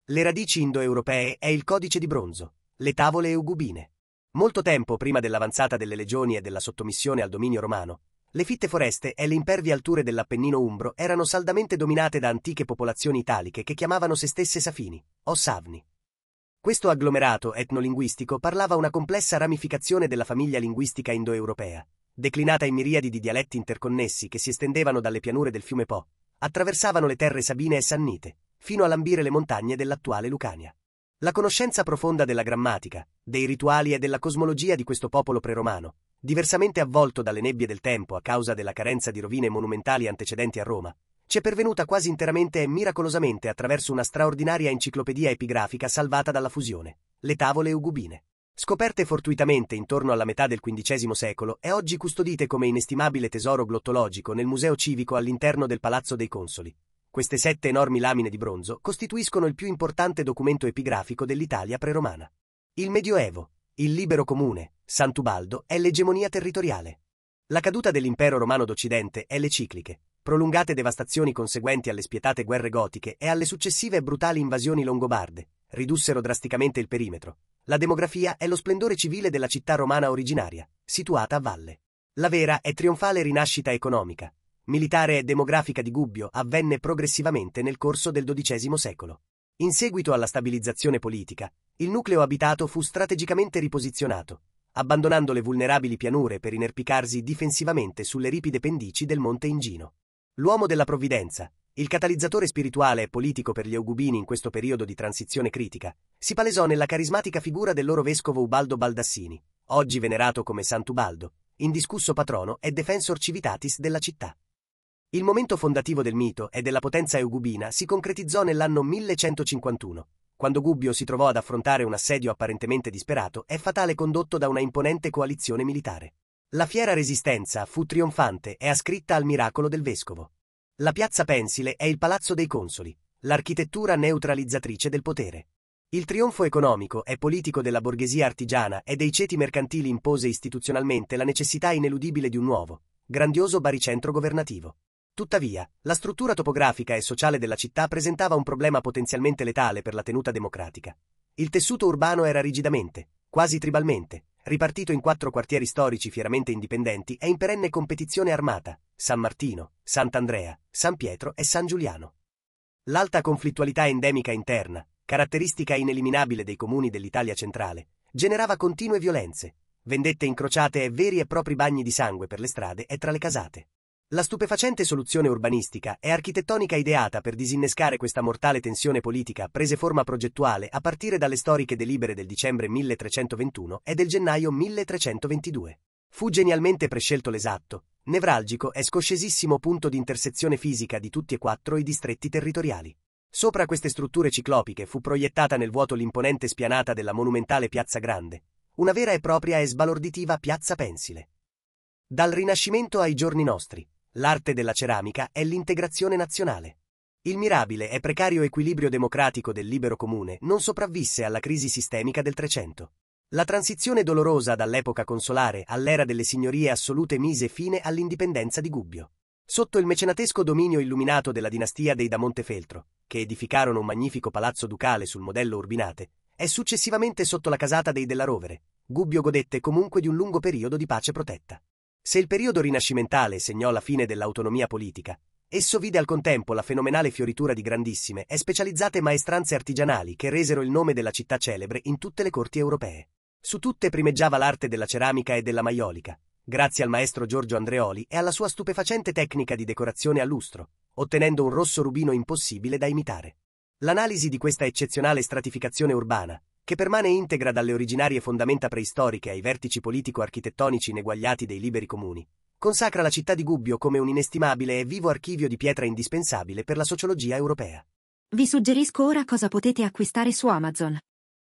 Speaker 2: Le radici indoeuropee è il codice di bronzo, le tavole eugubine. Molto tempo prima dell'avanzata delle legioni e della sottomissione al dominio romano, le fitte foreste e le impervie alture dell'Appennino umbro erano saldamente dominate da antiche popolazioni italiche che chiamavano se stesse Safini, o Savni. Questo agglomerato etnolinguistico parlava una complessa ramificazione della famiglia linguistica indoeuropea, declinata in miriadi di dialetti interconnessi che si estendevano dalle pianure del fiume Po, attraversavano le terre sabine e sannite, fino a lambire le montagne dell'attuale Lucania. La conoscenza profonda della grammatica, dei rituali e della cosmologia di questo popolo preromano, diversamente avvolto dalle nebbie del tempo a causa della carenza di rovine monumentali antecedenti a Roma, ci è pervenuta quasi interamente e miracolosamente attraverso una straordinaria enciclopedia epigrafica salvata dalla fusione, le tavole eugubine. Scoperte fortuitamente intorno alla metà del quindicesimo secolo e oggi custodite come inestimabile tesoro glottologico nel museo civico all'interno del Palazzo dei Consoli. Queste sette enormi lamine di bronzo costituiscono il più importante documento epigrafico dell'Italia preromana. Il Medioevo, il libero comune, Sant'Ubaldo è l'egemonia territoriale. La caduta dell'impero romano d'Occidente e le cicliche, prolungate devastazioni conseguenti alle spietate guerre gotiche e alle successive e brutali invasioni longobarde, ridussero drasticamente il perimetro. La demografia è lo splendore civile della città romana originaria, situata a valle. La vera e trionfale rinascita economica, militare e demografica di Gubbio avvenne progressivamente nel corso del dodicesimo secolo. In seguito alla stabilizzazione politica, il nucleo abitato fu strategicamente riposizionato, abbandonando le vulnerabili pianure per inerpicarsi difensivamente sulle ripide pendici del Monte Ingino. L'uomo della provvidenza, il catalizzatore spirituale e politico per gli eugubini in questo periodo di transizione critica, si palesò nella carismatica figura del loro vescovo Ubaldo Baldassini, oggi venerato come Sant'Ubaldo, indiscusso patrono e defensor civitatis della città. Il momento fondativo del mito e della potenza eugubina si concretizzò nell'anno millecentocinquantuno, quando Gubbio si trovò ad affrontare un assedio apparentemente disperato e fatale condotto da una imponente coalizione militare. La fiera resistenza fu trionfante e ascritta al miracolo del vescovo. La piazza Pensile è il Palazzo dei Consoli, l'architettura neutralizzatrice del potere. Il trionfo economico e politico della borghesia artigiana e dei ceti mercantili impose istituzionalmente la necessità ineludibile di un nuovo, grandioso baricentro governativo. Tuttavia, la struttura topografica e sociale della città presentava un problema potenzialmente letale per la tenuta democratica. Il tessuto urbano era rigidamente, quasi tribalmente, ripartito in quattro quartieri storici fieramente indipendenti e in perenne competizione armata: San Martino, Sant'Andrea, San Pietro e San Giuliano. L'alta conflittualità endemica interna, caratteristica ineliminabile dei comuni dell'Italia centrale, generava continue violenze, vendette incrociate e veri e propri bagni di sangue per le strade e tra le casate. La stupefacente soluzione urbanistica e architettonica ideata per disinnescare questa mortale tensione politica prese forma progettuale a partire dalle storiche delibere del dicembre milletrecentoventuno e del gennaio milletrecentoventidue. Fu genialmente prescelto l'esatto, nevralgico e scoscesissimo punto di intersezione fisica di tutti e quattro i distretti territoriali. Sopra queste strutture ciclopiche fu proiettata nel vuoto l'imponente spianata della monumentale Piazza Grande, una vera e propria e sbalorditiva Piazza Pensile. Dal Rinascimento ai giorni nostri, l'arte della ceramica è l'integrazione nazionale. Il mirabile e precario equilibrio democratico del libero comune non sopravvisse alla crisi sistemica del Trecento. La transizione dolorosa dall'epoca consolare all'era delle signorie assolute mise fine all'indipendenza di Gubbio. Sotto il mecenatesco dominio illuminato della dinastia dei da Montefeltro, che edificarono un magnifico palazzo ducale sul modello Urbinate, e successivamente sotto la casata dei Della Rovere, Gubbio godette comunque di un lungo periodo di pace protetta. Se il periodo rinascimentale segnò la fine dell'autonomia politica, esso vide al contempo la fenomenale fioritura di grandissime e specializzate maestranze artigianali che resero il nome della città celebre in tutte le corti europee. Su tutte primeggiava l'arte della ceramica e della maiolica, grazie al maestro Giorgio Andreoli e alla sua stupefacente tecnica di decorazione a lustro, ottenendo un rosso rubino impossibile da imitare. L'analisi di questa eccezionale stratificazione urbana, che permane integra dalle originarie fondamenta preistoriche ai vertici politico-architettonici ineguagliati dei liberi comuni, consacra la città di Gubbio come un inestimabile e vivo archivio di pietra indispensabile per la sociologia europea.
Speaker 1: Vi suggerisco ora cosa potete acquistare su Amazon.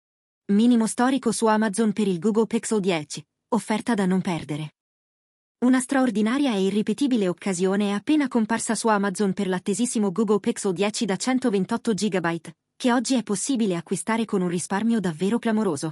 Speaker 1: Minimo storico su Amazon per il Google Pixel dieci, offerta da non perdere. Una straordinaria e irripetibile occasione è appena comparsa su Amazon per l'attesissimo Google Pixel dieci da centoventotto giga byte, che oggi è possibile acquistare con un risparmio davvero clamoroso.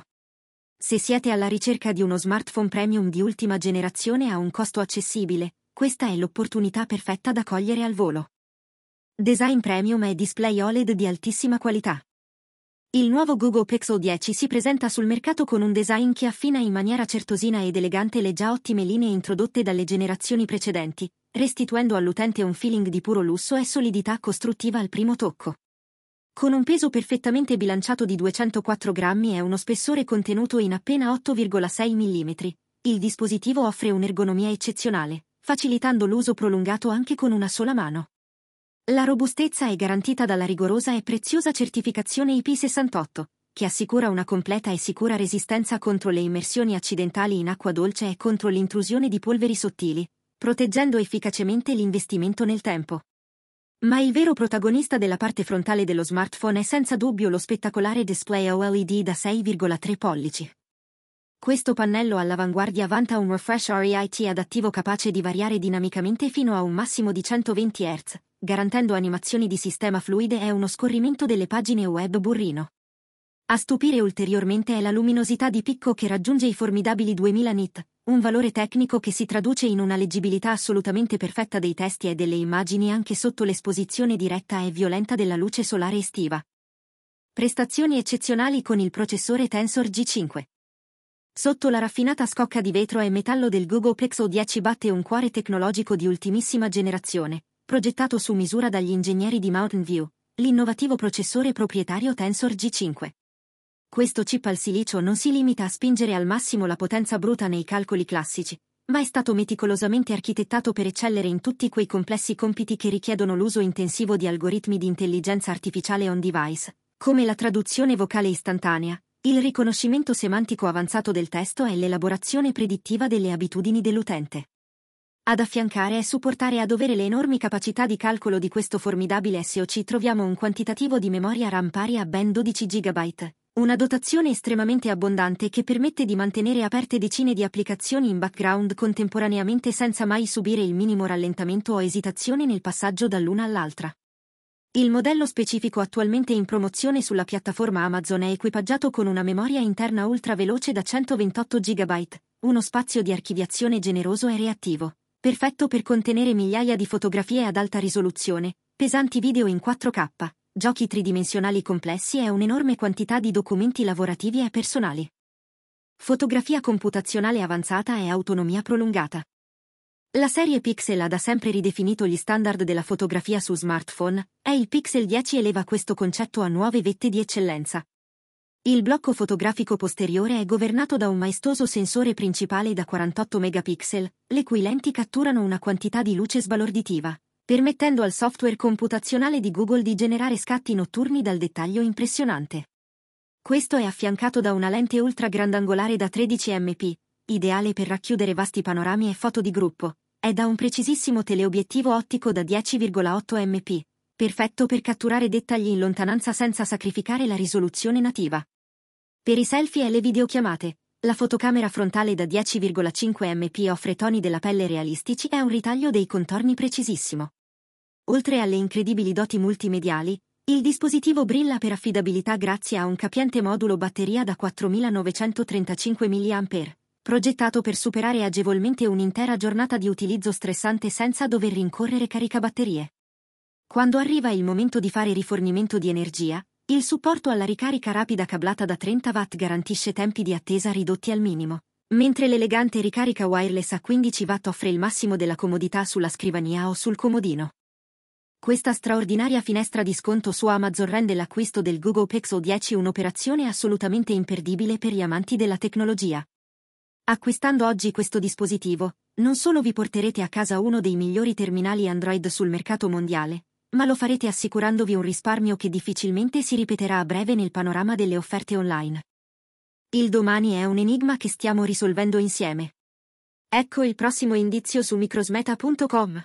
Speaker 1: Se siete alla ricerca di uno smartphone premium di ultima generazione a un costo accessibile, questa è l'opportunità perfetta da cogliere al volo. Design premium e display O L E D di altissima qualità. Il nuovo Google Pixel dieci si presenta sul mercato con un design che affina in maniera certosina ed elegante le già ottime linee introdotte dalle generazioni precedenti, restituendo all'utente un feeling di puro lusso e solidità costruttiva al primo tocco. Con un peso perfettamente bilanciato di duecentoquattro grammi e uno spessore contenuto in appena otto virgola sei millimetri, il dispositivo offre un'ergonomia eccezionale, facilitando l'uso prolungato anche con una sola mano. La robustezza è garantita dalla rigorosa e preziosa certificazione I P sessantotto, che assicura una completa e sicura resistenza contro le immersioni accidentali in acqua dolce e contro l'intrusione di polveri sottili, proteggendo efficacemente l'investimento nel tempo. Ma il vero protagonista della parte frontale dello smartphone è senza dubbio lo spettacolare display O L E D da sei virgola tre pollici. Questo pannello all'avanguardia vanta un refresh R E I T adattivo capace di variare dinamicamente fino a un massimo di centoventi hertz, garantendo animazioni di sistema fluide e uno scorrimento delle pagine web burrino. A stupire ulteriormente è la luminosità di picco che raggiunge i formidabili duemila nit, un valore tecnico che si traduce in una leggibilità assolutamente perfetta dei testi e delle immagini anche sotto l'esposizione diretta e violenta della luce solare estiva. Prestazioni eccezionali con il processore Tensor G cinque. Sotto la raffinata scocca di vetro e metallo del Google Pixel dieci batte un cuore tecnologico di ultimissima generazione, progettato su misura dagli ingegneri di Mountain View, l'innovativo processore proprietario Tensor G cinque. Questo chip al silicio non si limita a spingere al massimo la potenza bruta nei calcoli classici, ma è stato meticolosamente architettato per eccellere in tutti quei complessi compiti che richiedono l'uso intensivo di algoritmi di intelligenza artificiale on-device, come la traduzione vocale istantanea, il riconoscimento semantico avanzato del testo e l'elaborazione predittiva delle abitudini dell'utente. Ad affiancare e supportare a dovere le enormi capacità di calcolo di questo formidabile S O C troviamo un quantitativo di memoria RAM pari a ben dodici giga byte, una dotazione estremamente abbondante che permette di mantenere aperte decine di applicazioni in background contemporaneamente senza mai subire il minimo rallentamento o esitazione nel passaggio dall'una all'altra. Il modello specifico attualmente in promozione sulla piattaforma Amazon è equipaggiato con una memoria interna ultra veloce da centoventotto giga byte, uno spazio di archiviazione generoso e reattivo, perfetto per contenere migliaia di fotografie ad alta risoluzione, pesanti video in quattro K, giochi tridimensionali complessi e un'enorme quantità di documenti lavorativi e personali. Fotografia computazionale avanzata e autonomia prolungata. La serie Pixel ha da sempre ridefinito gli standard della fotografia su smartphone, e il Pixel dieci eleva questo concetto a nuove vette di eccellenza. Il blocco fotografico posteriore è governato da un maestoso sensore principale da quarantotto megapixel, le cui lenti catturano una quantità di luce sbalorditiva, permettendo al software computazionale di Google di generare scatti notturni dal dettaglio impressionante. Questo è affiancato da una lente ultra grandangolare da tredici megapixel, ideale per racchiudere vasti panorami e foto di gruppo, e da un precisissimo teleobiettivo ottico da dieci virgola otto megapixel, perfetto per catturare dettagli in lontananza senza sacrificare la risoluzione nativa. Per i selfie e le videochiamate, la fotocamera frontale da dieci virgola cinque megapixel offre toni della pelle realistici e un ritaglio dei contorni precisissimo. Oltre alle incredibili doti multimediali, il dispositivo brilla per affidabilità grazie a un capiente modulo batteria da quattromilanovecentotrentacinque milliamperi, progettato per superare agevolmente un'intera giornata di utilizzo stressante senza dover rincorrere caricabatterie. Quando arriva il momento di fare rifornimento di energia, il supporto alla ricarica rapida cablata da trenta watt garantisce tempi di attesa ridotti al minimo, mentre l'elegante ricarica wireless a quindici watt offre il massimo della comodità sulla scrivania o sul comodino. Questa straordinaria finestra di sconto su Amazon rende l'acquisto del Google Pixel dieci un'operazione assolutamente imperdibile per gli amanti della tecnologia. Acquistando oggi questo dispositivo, non solo vi porterete a casa uno dei migliori terminali Android sul mercato mondiale, ma lo farete assicurandovi un risparmio che difficilmente si ripeterà a breve nel panorama delle offerte online. Il domani è un enigma che stiamo risolvendo insieme. Ecco il prossimo indizio su microsmeta punto com.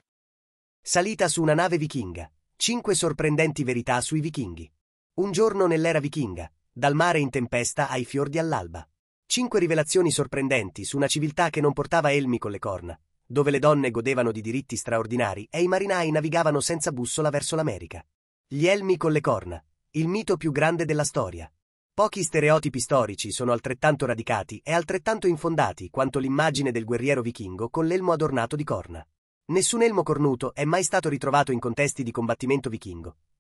Speaker 2: Salita su una nave vichinga. Cinque sorprendenti verità sui vichinghi. Un giorno nell'era vichinga, dal mare in tempesta ai fiordi all'alba. Cinque rivelazioni sorprendenti su una civiltà che non portava elmi con le corna, dove le donne godevano di diritti straordinari e i marinai navigavano senza bussola verso l'America. Gli elmi con le corna, il mito più grande della storia. Pochi stereotipi storici sono altrettanto radicati e altrettanto infondati quanto l'immagine del guerriero vichingo con l'elmo adornato di corna. Nessun elmo cornuto è mai stato ritrovato in contesti di combattimento vichingo,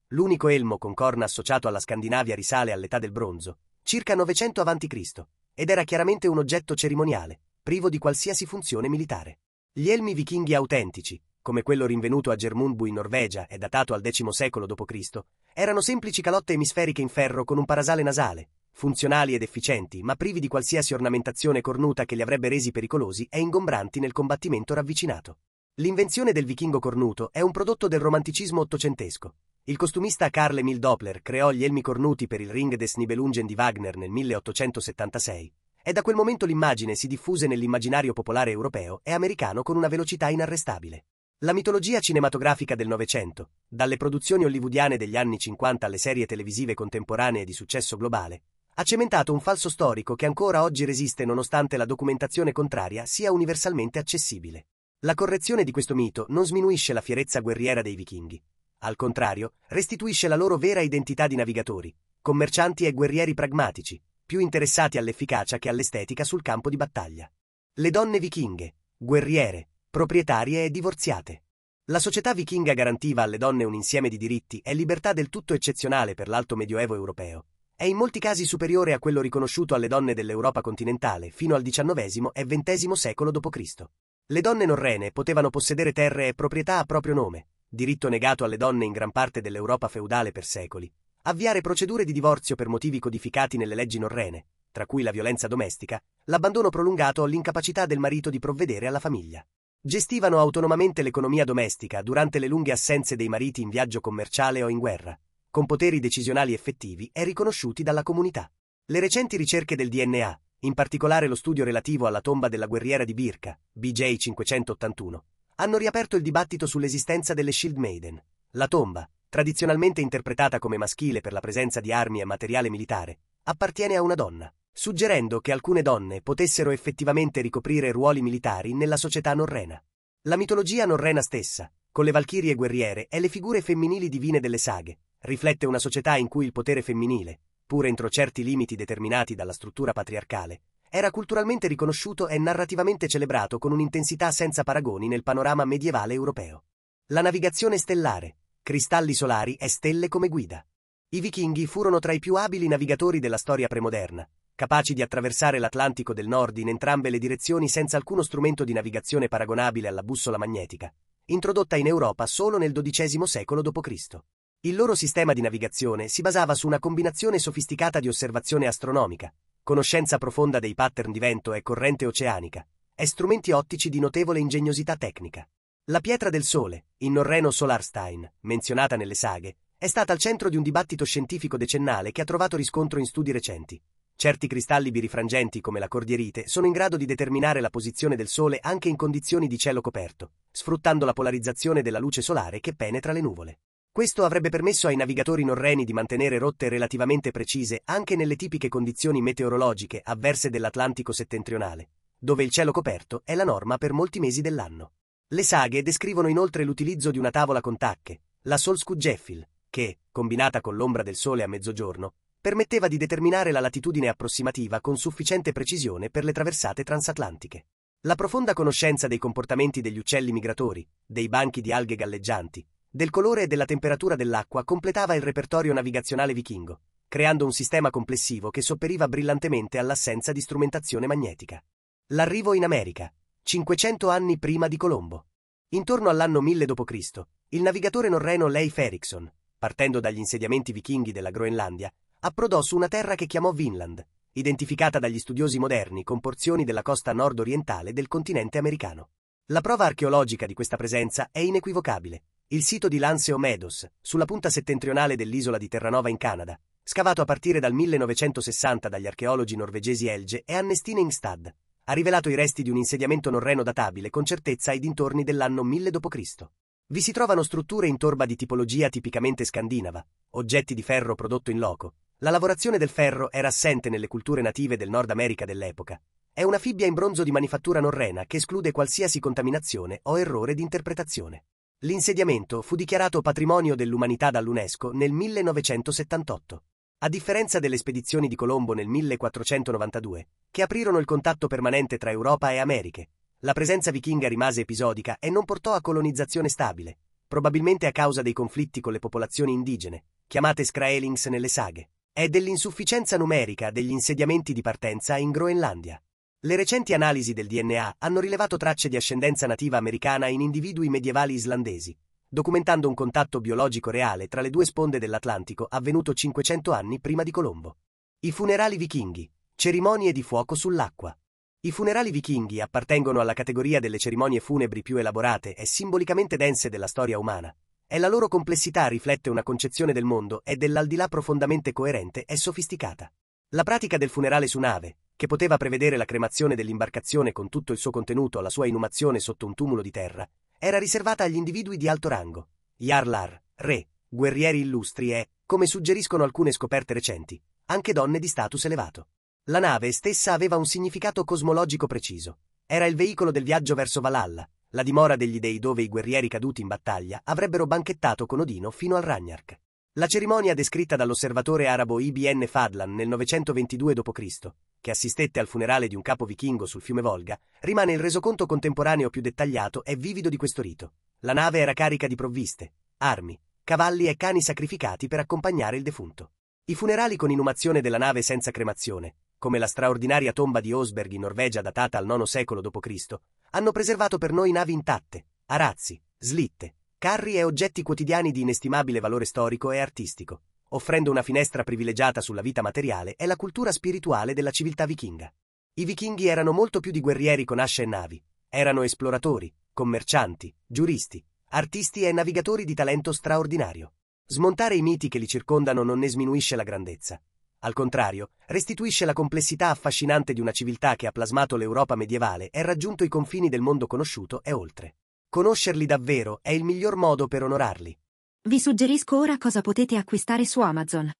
Speaker 2: L'unico elmo con corna associato alla Scandinavia risale all'età del bronzo, circa novecento avanti Cristo, ed era chiaramente un oggetto cerimoniale, privo di qualsiasi funzione militare. Gli elmi vichinghi autentici, come quello rinvenuto a Geirmundbu in Norvegia e datato al X secolo dopo Cristo, erano semplici calotte emisferiche in ferro con un parasale nasale, funzionali ed efficienti, ma privi di qualsiasi ornamentazione cornuta che li avrebbe resi pericolosi e ingombranti nel combattimento ravvicinato. L'invenzione del vichingo cornuto è un prodotto del romanticismo ottocentesco. Il costumista Carl Emil Doppler creò gli elmi cornuti per il Ring des Nibelungen di Wagner nel milleottocentosettantasei, e da quel momento l'immagine si diffuse nell'immaginario popolare europeo e americano con una velocità inarrestabile. La mitologia cinematografica del Novecento, dalle produzioni hollywoodiane degli anni cinquanta alle serie televisive contemporanee di successo globale, ha cementato un falso storico che ancora oggi resiste nonostante la documentazione contraria sia universalmente accessibile. La correzione di questo mito non sminuisce la fierezza guerriera dei vichinghi. Al contrario, restituisce la loro vera identità di navigatori, commercianti e guerrieri pragmatici, più interessati all'efficacia che all'estetica sul campo di battaglia. Le donne vichinghe, guerriere, proprietarie e divorziate. La società vichinga garantiva alle donne un insieme di diritti e libertà del tutto eccezionale per l'alto medioevo europeo. È in molti casi superiore a quello riconosciuto alle donne dell'Europa continentale fino al diciannovesimo e ventesimo secolo dopo Cristo. Le donne norrene potevano possedere terre e proprietà a proprio nome, diritto negato alle donne in gran parte dell'Europa feudale per secoli, avviare procedure di divorzio per motivi codificati nelle leggi norrene, tra cui la violenza domestica, l'abbandono prolungato o l'incapacità del marito di provvedere alla famiglia. Gestivano autonomamente l'economia domestica durante le lunghe assenze dei mariti in viaggio commerciale o in guerra, con poteri decisionali effettivi e riconosciuti dalla comunità. Le recenti ricerche del D N A, in particolare lo studio relativo alla tomba della guerriera di Birka, B J cinquecentottantuno, hanno riaperto il dibattito sull'esistenza delle Shield Maiden. La tomba, tradizionalmente interpretata come maschile per la presenza di armi e materiale militare, appartiene a una donna, suggerendo che alcune donne potessero effettivamente ricoprire ruoli militari nella società norrena. La mitologia norrena stessa, con le valchirie guerriere e le figure femminili divine delle saghe, riflette una società in cui il potere femminile, pur entro certi limiti determinati dalla struttura patriarcale, era culturalmente riconosciuto e narrativamente celebrato con un'intensità senza paragoni nel panorama medievale europeo. La navigazione stellare, cristalli solari e stelle come guida. I vichinghi furono tra i più abili navigatori della storia premoderna, capaci di attraversare l'Atlantico del Nord in entrambe le direzioni senza alcuno strumento di navigazione paragonabile alla bussola magnetica, introdotta in Europa solo nel dodicesimo secolo dopo Cristo. Il loro sistema di navigazione si basava su una combinazione sofisticata di osservazione astronomica, conoscenza profonda dei pattern di vento e corrente oceanica, e strumenti ottici di notevole ingegnosità tecnica. La pietra del sole, in norreno Solarstein, menzionata nelle saghe, è stata al centro di un dibattito scientifico decennale che ha trovato riscontro in studi recenti. Certi cristalli birifrangenti come la cordierite sono in grado di determinare la posizione del Sole anche in condizioni di cielo coperto, sfruttando la polarizzazione della luce solare che penetra le nuvole. Questo avrebbe permesso ai navigatori norreni di mantenere rotte relativamente precise anche nelle tipiche condizioni meteorologiche avverse dell'Atlantico settentrionale, dove il cielo coperto è la norma per molti mesi dell'anno. Le saghe descrivono inoltre l'utilizzo di una tavola con tacche, la Solskugeffil, che, combinata con l'ombra del Sole a mezzogiorno, permetteva di determinare la latitudine approssimativa con sufficiente precisione per le traversate transatlantiche. La profonda conoscenza dei comportamenti degli uccelli migratori, dei banchi di alghe galleggianti, del colore e della temperatura dell'acqua completava il repertorio navigazionale vichingo, creando un sistema complessivo che sopperiva brillantemente all'assenza di strumentazione magnetica. L'arrivo in America, cinquecento anni prima di Colombo. Intorno all'anno mille dopo Cristo, il navigatore norreno Leif Erikson, partendo dagli insediamenti vichinghi della Groenlandia, approdò su una terra che chiamò Vinland, identificata dagli studiosi moderni con porzioni della costa nord-orientale del continente americano. La prova archeologica di questa presenza è inequivocabile. Il sito di Lanseo Meadows, sulla punta settentrionale dell'isola di Terranova in Canada, scavato a partire dal millenovecentosessanta dagli archeologi norvegesi Elge e Anne Stinningstad, ha rivelato i resti di un insediamento norreno databile con certezza ai dintorni dell'anno mille dopo Cristo. Vi si trovano strutture in torba di tipologia tipicamente scandinava, oggetti di ferro prodotto in loco. La lavorazione del ferro era assente nelle culture native del Nord America dell'epoca. È una fibbia in bronzo di manifattura norrena che esclude qualsiasi contaminazione o errore di interpretazione. L'insediamento fu dichiarato patrimonio dell'umanità dall'UNESCO nel millenovecentosettantotto. A differenza delle spedizioni di Colombo nel millequattrocentonovantadue, che aprirono il contatto permanente tra Europa e Americhe, la presenza vichinga rimase episodica e non portò a colonizzazione stabile, probabilmente a causa dei conflitti con le popolazioni indigene, chiamate Skraelings nelle saghe, e dell'insufficienza numerica degli insediamenti di partenza in Groenlandia. Le recenti analisi del D N A hanno rilevato tracce di ascendenza nativa americana in individui medievali islandesi, documentando un contatto biologico reale tra le due sponde dell'Atlantico avvenuto cinquecento anni prima di Colombo. I funerali vichinghi, cerimonie di fuoco sull'acqua. I funerali vichinghi appartengono alla categoria delle cerimonie funebri più elaborate e simbolicamente dense della storia umana, e la loro complessità riflette una concezione del mondo e dell'aldilà profondamente coerente e sofisticata. La pratica del funerale su nave, che poteva prevedere la cremazione dell'imbarcazione con tutto il suo contenuto alla sua inumazione sotto un tumulo di terra, era riservata agli individui di alto rango, jarlar, re, guerrieri illustri e, come suggeriscono alcune scoperte recenti, anche donne di status elevato. La nave stessa aveva un significato cosmologico preciso. Era il veicolo del viaggio verso Valhalla, la dimora degli dei dove i guerrieri caduti in battaglia avrebbero banchettato con Odino fino al Ragnarok. La cerimonia descritta dall'osservatore arabo Ibn Fadlan nel novecentoventidue dopo Cristo, che assistette al funerale di un capo vichingo sul fiume Volga, rimane il resoconto contemporaneo più dettagliato e vivido di questo rito. La nave era carica di provviste, armi, cavalli e cani sacrificati per accompagnare il defunto. I funerali con inumazione della nave senza cremazione, come la straordinaria tomba di Osberg in Norvegia datata al nono secolo dopo Cristo, hanno preservato per noi navi intatte, arazzi, slitte, carri e oggetti quotidiani di inestimabile valore storico e artistico, offrendo una finestra privilegiata sulla vita materiale e la cultura spirituale della civiltà vichinga. I vichinghi erano molto più di guerrieri con asce e navi, erano esploratori, commercianti, giuristi, artisti e navigatori di talento straordinario. Smontare i miti che li circondano non ne sminuisce la grandezza. Al contrario, restituisce la complessità affascinante di una civiltà che ha plasmato l'Europa medievale e raggiunto i confini del mondo conosciuto e oltre. Conoscerli davvero è il miglior modo per onorarli.
Speaker 1: Vi suggerisco ora cosa potete acquistare su Amazon.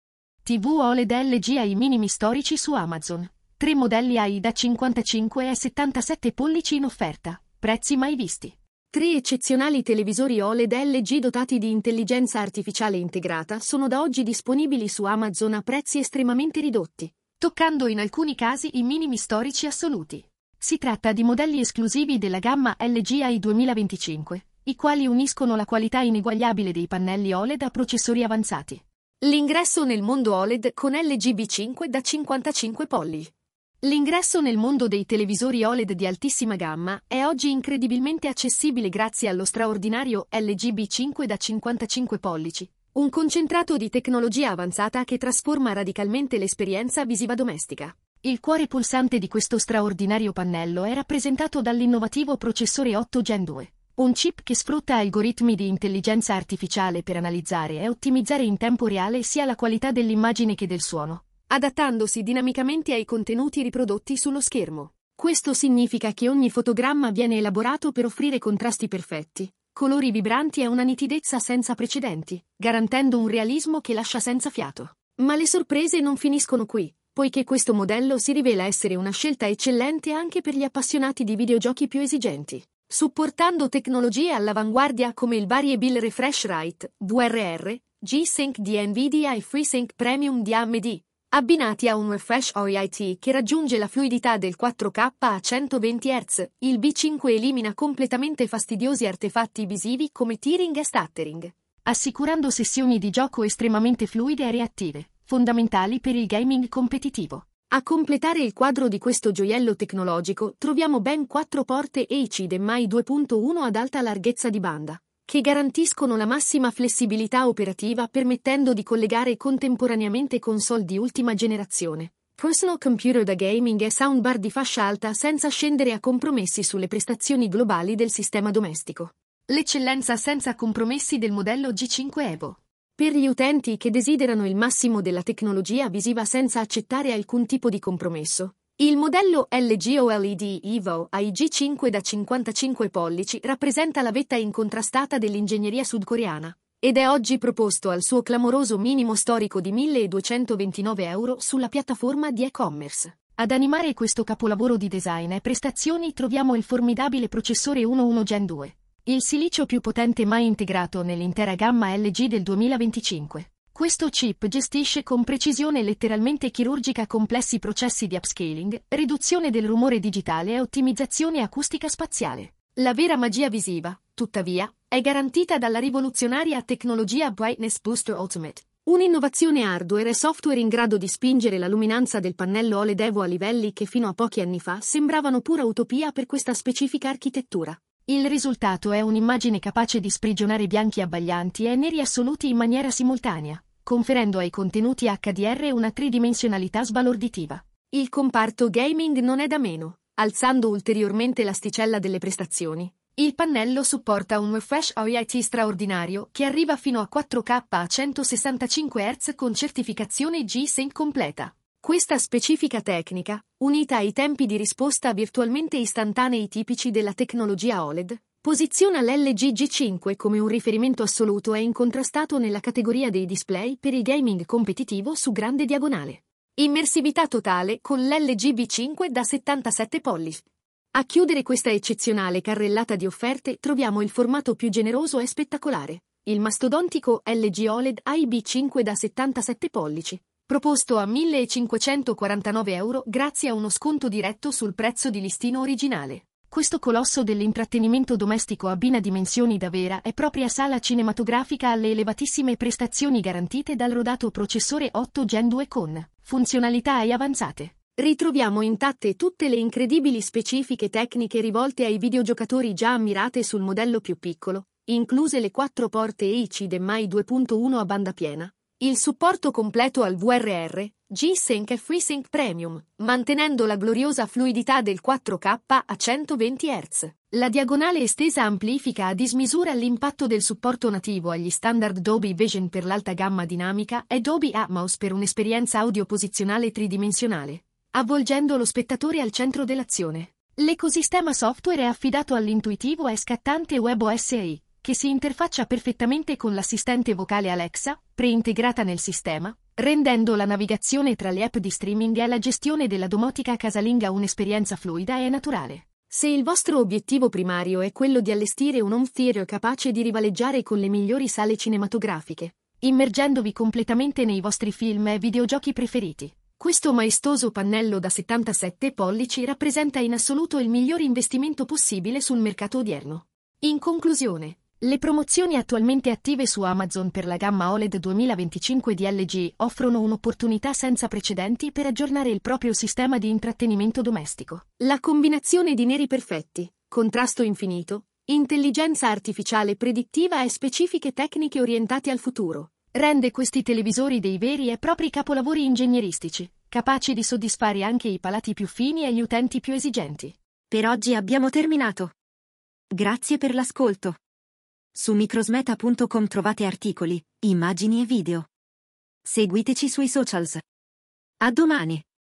Speaker 3: tivù O L E D L G ai minimi storici su Amazon. Tre modelli A I da cinquantacinque e settantasette pollici in offerta. Prezzi mai visti. Tre eccezionali televisori O L E D L G dotati di intelligenza artificiale integrata sono da oggi disponibili su Amazon a prezzi estremamente ridotti, toccando in alcuni casi i minimi storici assoluti. Si tratta di modelli esclusivi della gamma L G A I duemilaventicinque, i quali uniscono la qualità ineguagliabile dei pannelli O L E D a processori avanzati. L'ingresso nel mondo O L E D con L G B cinque da cinquantacinque pollici. L'ingresso nel mondo dei televisori O L E D di altissima gamma è oggi incredibilmente accessibile grazie allo straordinario L G B cinque da cinquantacinque pollici, un concentrato di tecnologia avanzata che trasforma radicalmente l'esperienza visiva domestica. Il cuore pulsante di questo straordinario pannello è rappresentato dall'innovativo processore otto Gen due, un chip che sfrutta algoritmi di intelligenza artificiale per analizzare e ottimizzare in tempo reale sia la qualità dell'immagine che del suono, adattandosi dinamicamente ai contenuti riprodotti sullo schermo. Questo significa che ogni fotogramma viene elaborato per offrire contrasti perfetti, colori vibranti e una nitidezza senza precedenti, garantendo un realismo che lascia senza fiato. Ma le sorprese non finiscono qui, poiché questo modello si rivela essere una scelta eccellente anche per gli appassionati di videogiochi più esigenti, supportando tecnologie all'avanguardia come il Variable Refresh Rate, V R R, G-Sync di Nvidia e FreeSync Premium di A M D, abbinati a un refresh O I T che raggiunge la fluidità del quattro K a centoventi hertz. Il B cinque elimina completamente fastidiosi artefatti visivi come tearing e stuttering, assicurando sessioni di gioco estremamente fluide e reattive, fondamentali per il gaming competitivo. A completare il quadro di questo gioiello tecnologico troviamo ben quattro porte H D M I due punto uno ad alta larghezza di banda, che garantiscono la massima flessibilità operativa permettendo di collegare contemporaneamente console di ultima generazione, personal computer da gaming e soundbar di fascia alta senza scendere a compromessi sulle prestazioni globali del sistema domestico. L'eccellenza senza compromessi del modello G cinque Evo. Per gli utenti che desiderano il massimo della tecnologia visiva senza accettare alcun tipo di compromesso, il modello L G O L E D Evo A I G cinque da cinquantacinque pollici rappresenta la vetta incontrastata dell'ingegneria sudcoreana, ed è oggi proposto al suo clamoroso minimo storico di milleduecentoventinove euro sulla piattaforma di e-commerce. Ad animare questo capolavoro di design e prestazioni troviamo il formidabile processore undici Gen due, il silicio più potente mai integrato nell'intera gamma L G del duemilaventicinque. Questo chip gestisce con precisione letteralmente chirurgica complessi processi di upscaling, riduzione del rumore digitale e ottimizzazione acustica spaziale. La vera magia visiva, tuttavia, è garantita dalla rivoluzionaria tecnologia Brightness Booster Ultimate, un'innovazione hardware e software in grado di spingere la luminanza del pannello O L E D Evo a livelli che fino a pochi anni fa sembravano pura utopia per questa specifica architettura. Il risultato è un'immagine capace di sprigionare bianchi abbaglianti e neri assoluti in maniera simultanea, conferendo ai contenuti acca di erre una tridimensionalità sbalorditiva. Il comparto gaming non è da meno, alzando ulteriormente l'asticella delle prestazioni. Il pannello supporta un refresh R I T straordinario che arriva fino a quattro K a centosessantacinque hertz con certificazione G-Sync completa. Questa specifica tecnica, unita ai tempi di risposta virtualmente istantanei tipici della tecnologia O L E D, posiziona l'L G G cinque come un riferimento assoluto e incontrastato nella categoria dei display per il gaming competitivo su grande diagonale. Immersività totale con l'L G B cinque da settantasette pollici. A chiudere questa eccezionale carrellata di offerte troviamo il formato più generoso e spettacolare, il mastodontico L G O L E D I B cinque da settantasette pollici, proposto a millecinquecentoquarantanove euro grazie a uno sconto diretto sul prezzo di listino originale. Questo colosso dell'intrattenimento domestico abbina dimensioni da vera e propria sala cinematografica alle elevatissime prestazioni garantite dal rodato processore otto Gen due con funzionalità A I avanzate. Ritroviamo intatte tutte le incredibili specifiche tecniche rivolte ai videogiocatori già ammirate sul modello più piccolo, incluse le quattro porte H D M I due punto uno a banda piena, il supporto completo al V R R, G-Sync e FreeSync Premium, mantenendo la gloriosa fluidità del quattro K a centoventi hertz. La diagonale estesa amplifica a dismisura l'impatto del supporto nativo agli standard Dolby Vision per l'alta gamma dinamica e Dolby Atmos per un'esperienza audio posizionale tridimensionale, avvolgendo lo spettatore al centro dell'azione. L'ecosistema software è affidato all'intuitivo e scattante WebOS A I, che si interfaccia perfettamente con l'assistente vocale Alexa, preintegrata nel sistema, rendendo la navigazione tra le app di streaming e la gestione della domotica casalinga un'esperienza fluida e naturale. Se il vostro obiettivo primario è quello di allestire un home theater capace di rivaleggiare con le migliori sale cinematografiche, immergendovi completamente nei vostri film e videogiochi preferiti, questo maestoso pannello da settantasette pollici rappresenta in assoluto il miglior investimento possibile sul mercato odierno. In conclusione, le promozioni attualmente attive su Amazon per la gamma O L E D duemilaventicinque di L G offrono un'opportunità senza precedenti per aggiornare il proprio sistema di intrattenimento domestico. La combinazione di neri perfetti, contrasto infinito, intelligenza artificiale predittiva e specifiche tecniche orientate al futuro rende questi televisori dei veri e propri capolavori ingegneristici, capaci di soddisfare anche i palati più fini e gli utenti più esigenti.
Speaker 1: Per oggi abbiamo terminato. Grazie per l'ascolto. Su microsmeta punto com trovate articoli, immagini e video. Seguiteci sui socials. A domani!